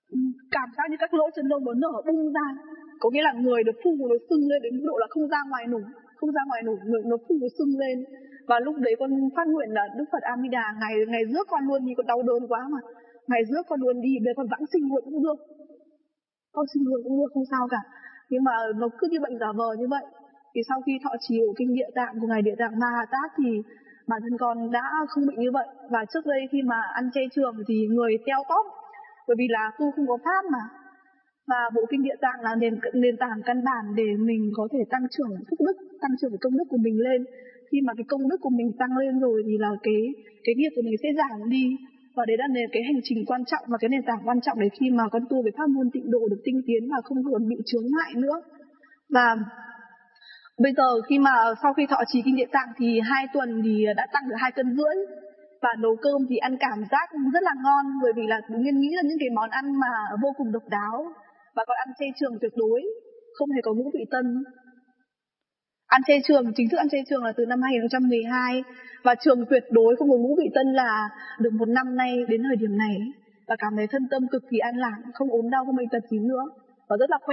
cảm giác như các lỗ chân lông nó nở bung ra, có nghĩa là người nó phù nó sưng lên đến mức độ là không ra ngoài nổi, người nó phù nó sưng lên. Và lúc đấy con phát nguyện là Đức Phật A Di Đà ngày rước con luôn đi, con đau đớn quá mà, ngày rước con luôn đi, bây con vãng sinh luôn cũng được, con sinh luôn cũng được, không sao cả. Nhưng mà nó cứ như bệnh giả vờ như vậy. Thì sau khi thọ trì bộ kinh Địa Tạng của ngài Địa Tạng Ma Ha Tát thì bản thân con đã không bị như vậy. Và trước đây khi mà ăn chay trường thì người teo tóp, bởi vì là tu không có pháp mà. Và bộ kinh Địa Tạng là nền tảng căn bản để mình có thể tăng trưởng phúc đức, tăng trưởng công đức của mình lên. Khi mà cái công đức của mình tăng lên rồi thì là cái nghiệp của mình sẽ giảm đi. Và đấy là cái hành trình quan trọng và cái nền tảng quan trọng để khi mà con tu về pháp môn tịnh độ được tinh tiến và không còn bị chướng ngại nữa. Và bây giờ khi mà sau khi thọ trì kinh Địa Tạng thì 2 tuần thì đã tăng được 2,5 cân. Và nấu cơm thì ăn cảm giác rất là ngon, bởi vì là Nguyên nghĩ là những cái món ăn mà vô cùng độc đáo. Và còn ăn chay trường tuyệt đối, không hề có ngũ vị tân. Ăn chay trường, chính thức ăn chay trường là từ năm 2012. Và trường tuyệt đối không có ngũ vị tân là được 1 năm nay đến thời điểm này. Và cảm thấy thân tâm cực kỳ an lạc, không ốm đau, không bệnh tật gì nữa. Và rất là khỏe.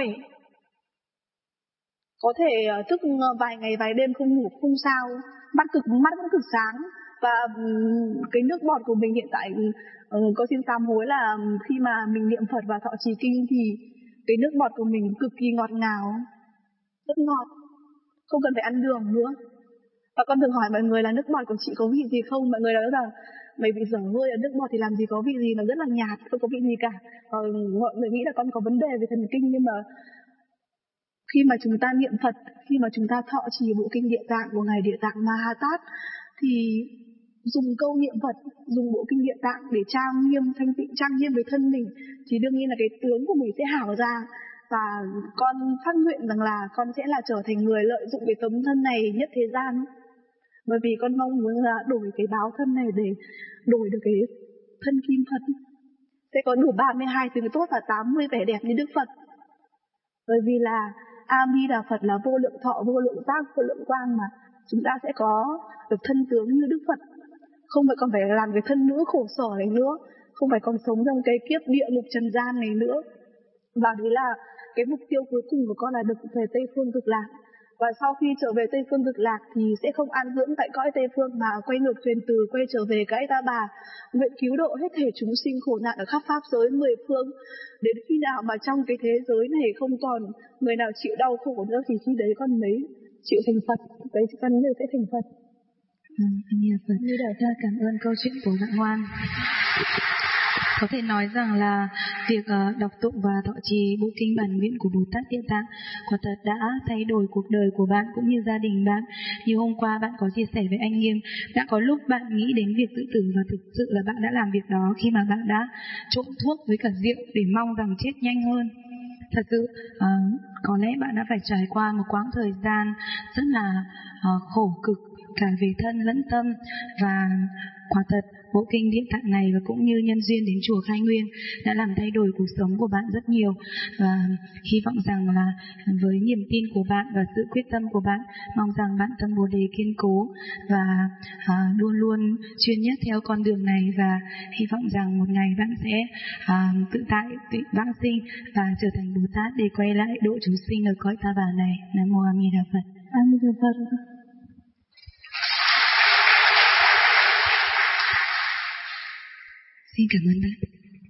Có thể thức vài ngày vài đêm không ngủ không sao, mắt vẫn cực sáng. Và cái nước bọt của mình hiện tại có xin sám hối là khi mà mình niệm Phật và thọ trì kinh thì cái nước bọt của mình cực kỳ ngọt ngào, rất ngọt, không cần phải ăn đường nữa. Và con thường hỏi mọi người là nước bọt của chị có vị gì không, mọi người nói là mày bị dở hơi, nước bọt thì làm gì có vị gì, nó rất là nhạt, không có vị gì cả. Mọi người nghĩ là con có vấn đề về thần kinh, nhưng mà khi mà chúng ta niệm Phật, khi mà chúng ta thọ trì bộ kinh Địa Tạng của ngài Địa Tạng Ma Ha Tát thì dùng câu niệm Phật, dùng bộ kinh Địa Tạng để trang nghiêm thanh tịnh, trang nghiêm với thân mình, thì đương nhiên là cái tướng của mình sẽ hảo ra. Và con phát nguyện rằng là con sẽ là trở thành người lợi dụng cái tấm thân này nhất thế gian, bởi vì con mong muốn là đổi cái báo thân này để đổi được cái thân kim Phật, sẽ có đủ 32 tướng tốt và 80 vẻ đẹp như Đức Phật. Bởi vì là A Di Đà Phật là vô lượng thọ, vô lượng giác, vô lượng quang mà, chúng ta sẽ có được thân tướng như Đức Phật. Không phải còn phải làm cái thân nữ khổ sở này nữa, không phải còn sống trong cái kiếp địa ngục trần gian này nữa. Và đấy là cái mục tiêu cuối cùng của con là được về Tây Phương Cực Lạc. Và sau khi trở về Tây Phương Cực Lạc thì sẽ không an dưỡng tại cõi Tây Phương mà quay ngược thuyền từ, quay trở về cõi Ta Bà, nguyện cứu độ hết thể chúng sinh khổ nạn ở khắp pháp giới 10 phương. Đến khi nào mà trong cái thế giới này không còn người nào chịu đau khổ nữa thì khi đấy con mới chịu thành Phật, đấy con mới sẽ thành Phật. Như đã cảm ơn câu chuyện của bạn ngoan. Có thể nói rằng là việc đọc tụng và thọ trì bộ kinh bản nguyện của Bồ Tát Địa Tạng quả thật đã thay đổi cuộc đời của bạn cũng như gia đình bạn. Như hôm qua bạn có chia sẻ với anh Nghiêm, đã có lúc bạn nghĩ đến việc tự tử và thực sự là bạn đã làm việc đó khi mà bạn đã trộn thuốc với cả rượu để mong rằng chết nhanh hơn. Thật sự có lẽ bạn đã phải trải qua một quãng thời gian rất là khổ cực cả về thân lẫn tâm, và quả thật bộ kinh Địa Tạng này và cũng như nhân duyên đến chùa Khai Nguyên đã làm thay đổi cuộc sống của bạn rất nhiều. Và hy vọng rằng là với niềm tin của bạn và sự quyết tâm của bạn, mong rằng bạn tâm Bồ Đề kiên cố và luôn luôn chuyên nhất theo con đường này, và hy vọng rằng một ngày bạn sẽ tự tại tự vãng sinh và trở thành Bồ Tát để quay lại độ chúng sinh ở cõi Ta Bà này. Nam mô A Di Đà Phật. A Di Đà Phật. Xin cảm ơn bạn.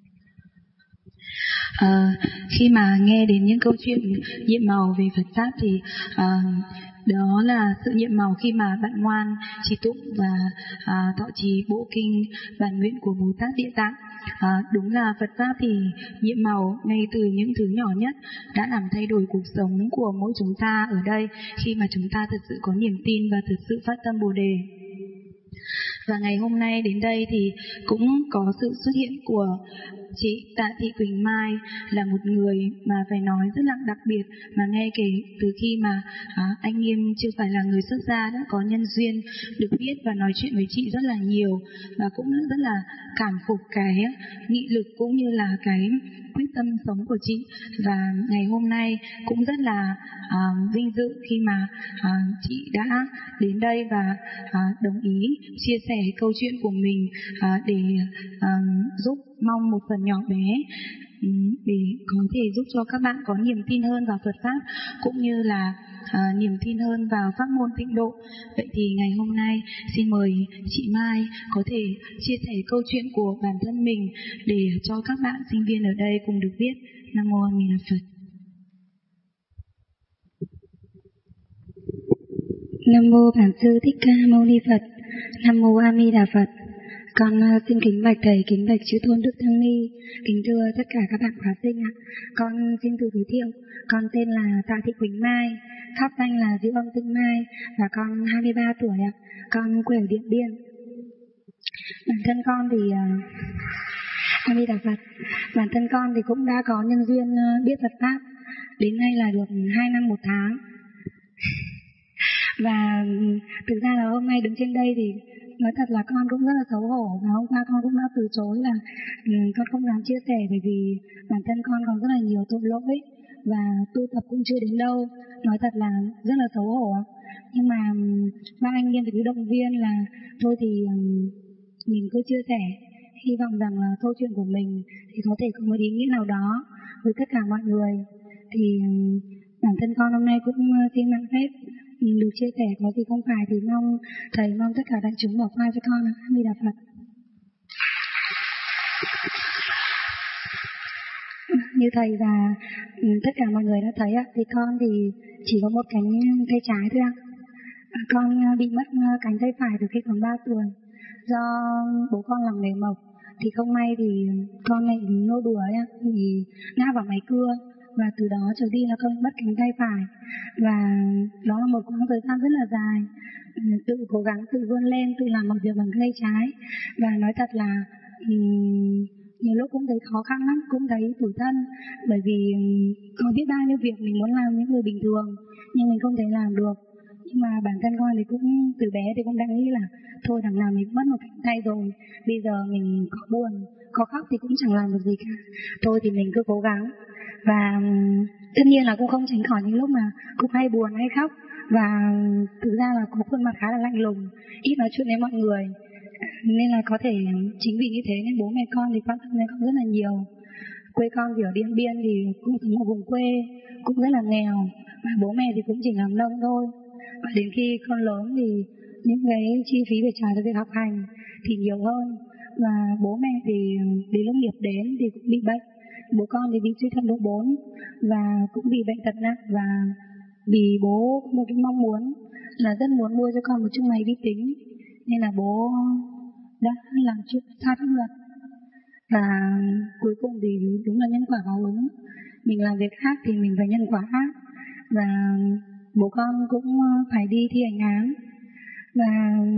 Khi mà nghe đến những câu chuyện nhiệm màu về Phật Pháp thì đó là sự nhiệm màu khi mà bạn ngoan trì tụng và thọ trì bộ kinh bản nguyện của Bồ Tát Địa Tạng. Đúng là Phật Pháp thì nhiệm màu ngay từ những thứ nhỏ nhất đã làm thay đổi cuộc sống của mỗi chúng ta ở đây, khi mà chúng ta thật sự có niềm tin và thật sự phát tâm Bồ Đề. Và ngày hôm nay đến đây thì cũng có sự xuất hiện của chị Tạ Thị Quỳnh Mai, là một người mà phải nói rất là đặc biệt, mà ngay kể từ khi mà anh Nghiêm chưa phải là người xuất gia đã có nhân duyên được biết và nói chuyện với chị rất là nhiều, và cũng rất là cảm phục cái nghị lực cũng như là cái quyết tâm sống của chị. Và ngày hôm nay cũng rất là vinh dự khi mà chị đã đến đây và đồng ý chia sẻ câu chuyện của mình để giúp mong một phần nhỏ bé để có thể giúp cho các bạn có niềm tin hơn vào Phật Pháp, cũng như là niềm tin hơn vào pháp môn tịnh độ. Vậy thì ngày hôm nay xin mời chị Mai có thể chia sẻ câu chuyện của bản thân mình để cho các bạn sinh viên ở đây cùng được biết. Nam mô A Di Đà Phật. Nam mô Bản Sư Thích Ca Mâu Ni Phật. Nam mô A Di Đà Phật. Con xin kính bạch thầy, kính bạch chư tôn đức tăng ni, kính thưa tất cả các bạn khóa sinh ạ. Con xin tự giới thiệu, con tên là Tạ Thị Quỳnh Mai, pháp danh là Diệu Âm Tinh Mai, và con 23 tuổi ạ. Con quê ở Điện Biên. Bản thân con thì A Di Đà Phật. Bản thân con thì cũng đã có nhân duyên biết Phật pháp đến nay là được 2 năm 1 tháng. Và thực ra là hôm nay đứng trên đây thì nói thật là con cũng rất là xấu hổ, và hôm qua con cũng đã từ chối là con không dám chia sẻ, bởi vì bản thân con còn rất là nhiều tội lỗi và tu tập cũng chưa đến đâu, nói thật là rất là xấu hổ. Nhưng mà ba anh em thì cứ động viên là thôi thì mình cứ chia sẻ, hy vọng rằng là câu chuyện của mình thì có thể có một ý nghĩa nào đó với tất cả mọi người. Thì bản thân con hôm nay cũng xin mạng phép được chia sẻ, có gì không phải thì mong thầy, mong tất cả đại chúng bỏ qua cho con. A Di Đà Phật. Như thầy và tất cả mọi người đã thấy thì con thì chỉ có một cánh tay trái thôi ạ. Con bị mất cánh tay phải từ khi còn 3 tuổi, do bố con làm nghề mộc, thì không may thì con lại nô đùa thì ngã vào máy cưa, và từ đó trở đi là con mất cánh tay phải. Và đó là một quãng thời gian rất là dài, tự cố gắng, tự vươn lên, tự làm mọi việc bằng tay trái. Và nói thật là nhiều lúc cũng thấy khó khăn lắm, cũng thấy tủi thân, bởi vì có biết bao nhiêu việc mình muốn làm những người bình thường nhưng mình không thể làm được. Nhưng mà bản thân con thì cũng từ bé thì cũng đã nghĩ là thôi, đằng nào mình mất một cánh tay rồi, bây giờ mình có buồn, có khóc thì cũng chẳng làm được gì cả, thôi thì mình cứ cố gắng. Và tất nhiên là cũng không tránh khỏi những lúc mà cũng hay buồn hay khóc, và thực ra là có khuôn mặt khá là lạnh lùng, ít nói chuyện với mọi người, nên là có thể chính vì như thế nên bố mẹ con thì quan tâm đến con rất là nhiều. Quê con thì ở Điện Biên thì cũng từ một vùng quê cũng rất là nghèo, và bố mẹ thì cũng chỉ làm nông thôi. Và đến khi con lớn thì những cái chi phí về trả cho việc học hành thì nhiều hơn, và bố mẹ thì đến lúc nghiệp đến thì cũng bị bệnh. Bố con thì bị suy thận độ 4 và cũng bị bệnh tật nặng, và vì bố có một cái mong muốn là rất muốn mua cho con một chiếc máy vi tính, nên là bố đã làm chuyện sai pháp luật. Và cuối cùng thì đúng là nhân quả báo ứng, mình làm việc ác thì mình phải nhân quả ác. Và bố con cũng phải đi thi hành án. Và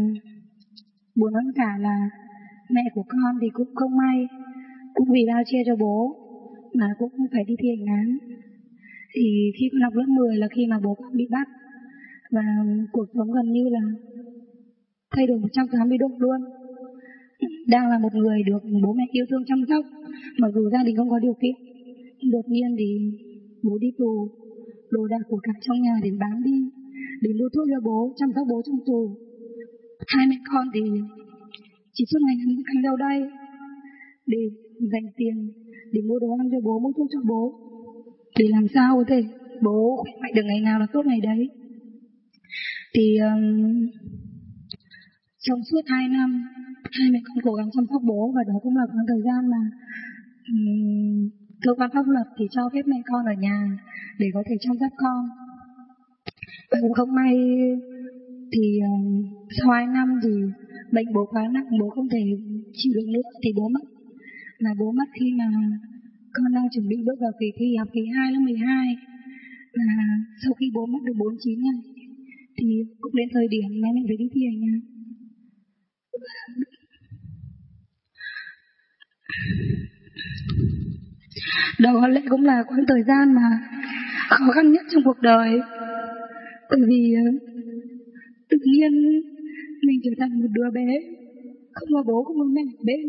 buồn hơn cả là mẹ của con thì cũng không may, cũng vì bao che cho bố mà cũng phải đi thi hành án. Thì khi con học lớp 10 là khi mà bố con bị bắt, và cuộc sống gần như là thay đổi 180 độ luôn. Đang là một người được bố mẹ yêu thương chăm sóc, mặc dù gia đình không có điều kiện, đột nhiên thì bố đi tù, đồ đạc của cả trong nhà để bán đi, để mua thuốc cho bố, chăm sóc bố trong tù. Hai mẹ con thì chỉ suốt ngày ăn đâu đây để dành tiền để mua đồ ăn cho bố, mua thuốc cho bố, để làm sao có thể bố khỏe mạnh được ngày nào là tốt ngày đấy. Thì trong suốt 2 năm, hai mẹ con cố gắng chăm sóc bố, và đó cũng là khoảng thời gian mà cơ quan pháp luật thì cho phép mẹ con ở nhà để có thể chăm sóc con. Và cũng không may thì sau 2 năm thì bệnh bố quá nặng, bố không thể chịu được nữa thì bố mất. Và bố mất khi mà con đang chuẩn bị bước vào kỳ thi học kỳ 2 lớp 12. Và sau khi bố mất được 49 ngày thì cũng đến thời điểm mà mẹ phải đi thi hành án. Đó có lẽ cũng là khoảng thời gian mà khó khăn nhất trong cuộc đời, bởi vì tự nhiên mình trở thành một đứa bé không có bố, không có mẹ ở bên.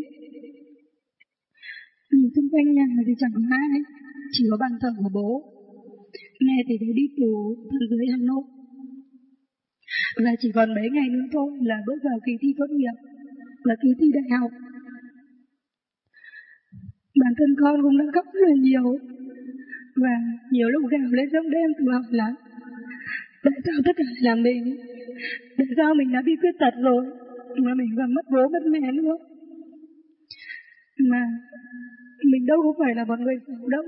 Nhìn xung quanh nhà thì chẳng có ai, chỉ có bàn thờ của bố. Mẹ thì phải đi tù tận dưới Hà Nội, và chỉ còn mấy ngày nữa thôi là bước vào kỳ thi tốt nghiệp, là kỳ thi đại học. Bản thân con cũng đã khóc rất là nhiều, và nhiều lúc gào lên trong đêm tự hỏi là tại sao tất cả là mình, tại sao mình đã bị khuyết tật rồi mà mình còn mất bố mất mẹ nữa, mà mình đâu có phải là một người xấu đâu.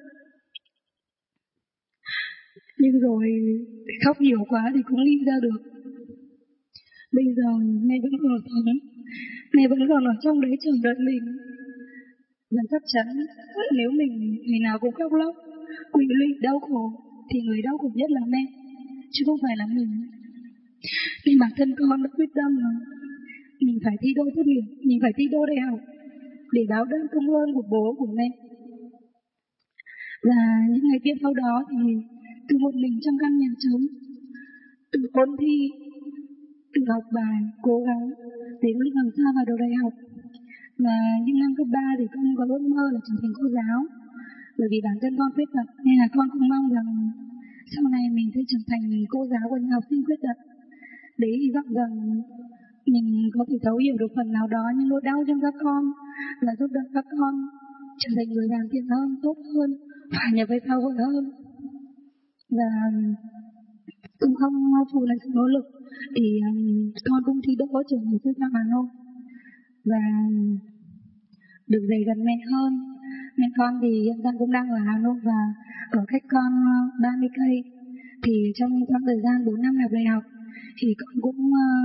Nhưng rồi khóc nhiều quá thì cũng nghĩ ra được, bây giờ mẹ vẫn còn sống, mẹ vẫn còn ở trong đấy chờ đợi mình. Và chắc chắn nếu mình ngày nào cũng khóc lóc, quỵ lụy đau khổ thì người đau khổ nhất là mẹ, chứ không phải là mình. Nên bản thân con đã quyết tâm là mình phải thi đỗ tốt nghiệp, mình phải thi đỗ đại học để báo đáp công ơn của bố của mẹ. Và những ngày tiếp sau đó thì từ một mình trong căn nhà trống, từ ôn thi, từ học bài, cố gắng để lúc làm sao vào đầu đại học. Và những năm cấp 3 thì con có ước mơ là trở thành cô giáo, bởi vì bản thân con khuyết tật nên là con cũng mong rằng sau này mình sẽ trở thành cô giáo của những học sinh khuyết tật, để hy vọng rằng mình có thể thấu hiểu được phần nào đó những nỗi đau trong các con và giúp đỡ các con trở thành người hoàn thiện hơn, tốt hơn, hòa nhập với xã hội hơn. Và cũng không phụ lại sự nỗ lực thì con cũng thi đỗ trường Sư phạm Hà Nội và được về gần mẹ hơn. Mẹ con thì hiện tại cũng đang ở Hà Nội và ở cách con 30 cây. Thì trong khoảng thời gian 4 năm học đại học thì con cũng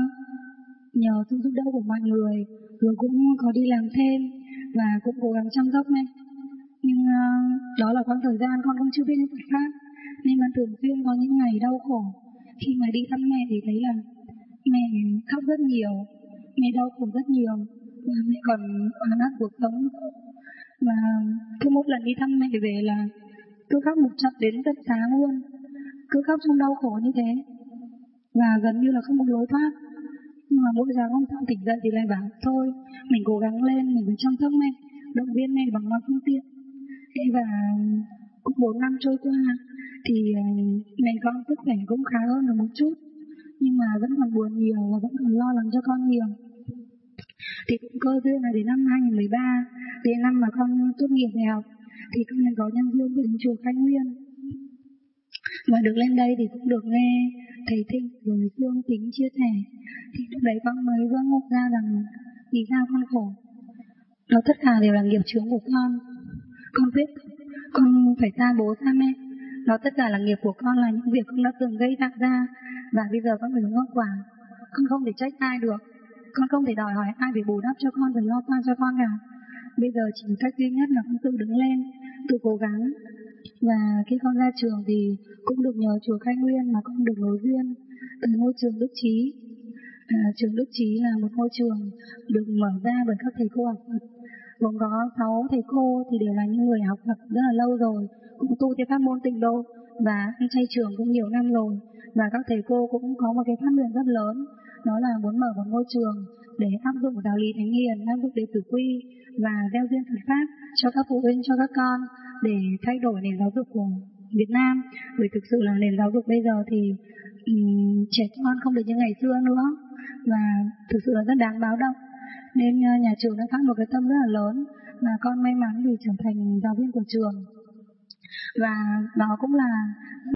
nhờ sự giúp đỡ của mọi người, rồi cũng có đi làm thêm và cũng cố gắng chăm sóc mẹ. Nhưng đó là khoảng thời gian con cũng chưa biết những Phật pháp, nên mà thường xuyên có những ngày đau khổ. Khi mà đi thăm mẹ thì thấy là mẹ khóc rất nhiều, mẹ đau khổ rất nhiều, và mẹ còn oán hận cuộc sống. Và cứ một lần đi thăm mẹ về là cứ khóc một trận đến tận sáng luôn, cứ khóc trong đau khổ như thế, và gần như là không có lối thoát. Nhưng mà mỗi sáng hôm sau tỉnh dậy thì lại bảo thôi, mình cố gắng lên, mình phải chăm sóc mẹ, động viên mẹ bằng mọi phương tiện. Thế và cũng 4 năm trôi qua thì mẹ con sức khỏe cũng khá hơn được một chút, nhưng mà vẫn còn buồn nhiều và vẫn còn lo lắng cho con nhiều. Thì cũng cơ duyên là đến năm 2013, đến năm mà con tốt nghiệp đại học, thì con lại có nhân duyên đến chùa Khai Nguyên. Và được lên đây thì cũng được nghe thầy Thịnh rồi Dương Tính chia sẻ, thì lúc đấy con mới vỡ ngộ ra rằng vì sao con khổ. Đó tất cả đều là nghiệp chướng của con biết con phải xa bố xa mẹ. Đó tất cả là nghiệp của con, là những việc con đã từng gây tạo ra, và bây giờ con phải hưởng hậu quả. Con không thể trách ai được, con không thể đòi hỏi ai để bù đắp cho con, phải lo toan cho con cả. Bây giờ chỉ cách duy nhất là con tự đứng lên, tự cố gắng. Và khi con ra trường thì cũng được nhờ chùa Khai Nguyên mà con được nối duyên từ ngôi trường Đức Trí. Trường Đức Trí là một ngôi trường được mở ra bởi các thầy cô học Phật, gồm có 6 thầy cô thì đều là những người học Phật rất là lâu rồi, cũng tu theo pháp môn Tịnh Độ và ăn chay trường cũng nhiều năm rồi. Và các thầy cô cũng có một cái phát nguyện rất lớn, đó là muốn mở một ngôi trường để áp dụng giáo lý Thánh Hiền, áp dụng đệ tử quy và gieo duyên Phật pháp cho các phụ huynh, cho các con, để thay đổi nền giáo dục của Việt Nam. Bởi thực sự là nền giáo dục bây giờ thì trẻ con không được như ngày xưa nữa, và thực sự là rất đáng báo động. Nên nhà trường đã phát một cái tâm rất là lớn, và con may mắn thì trở thành giáo viên của trường. Và đó cũng là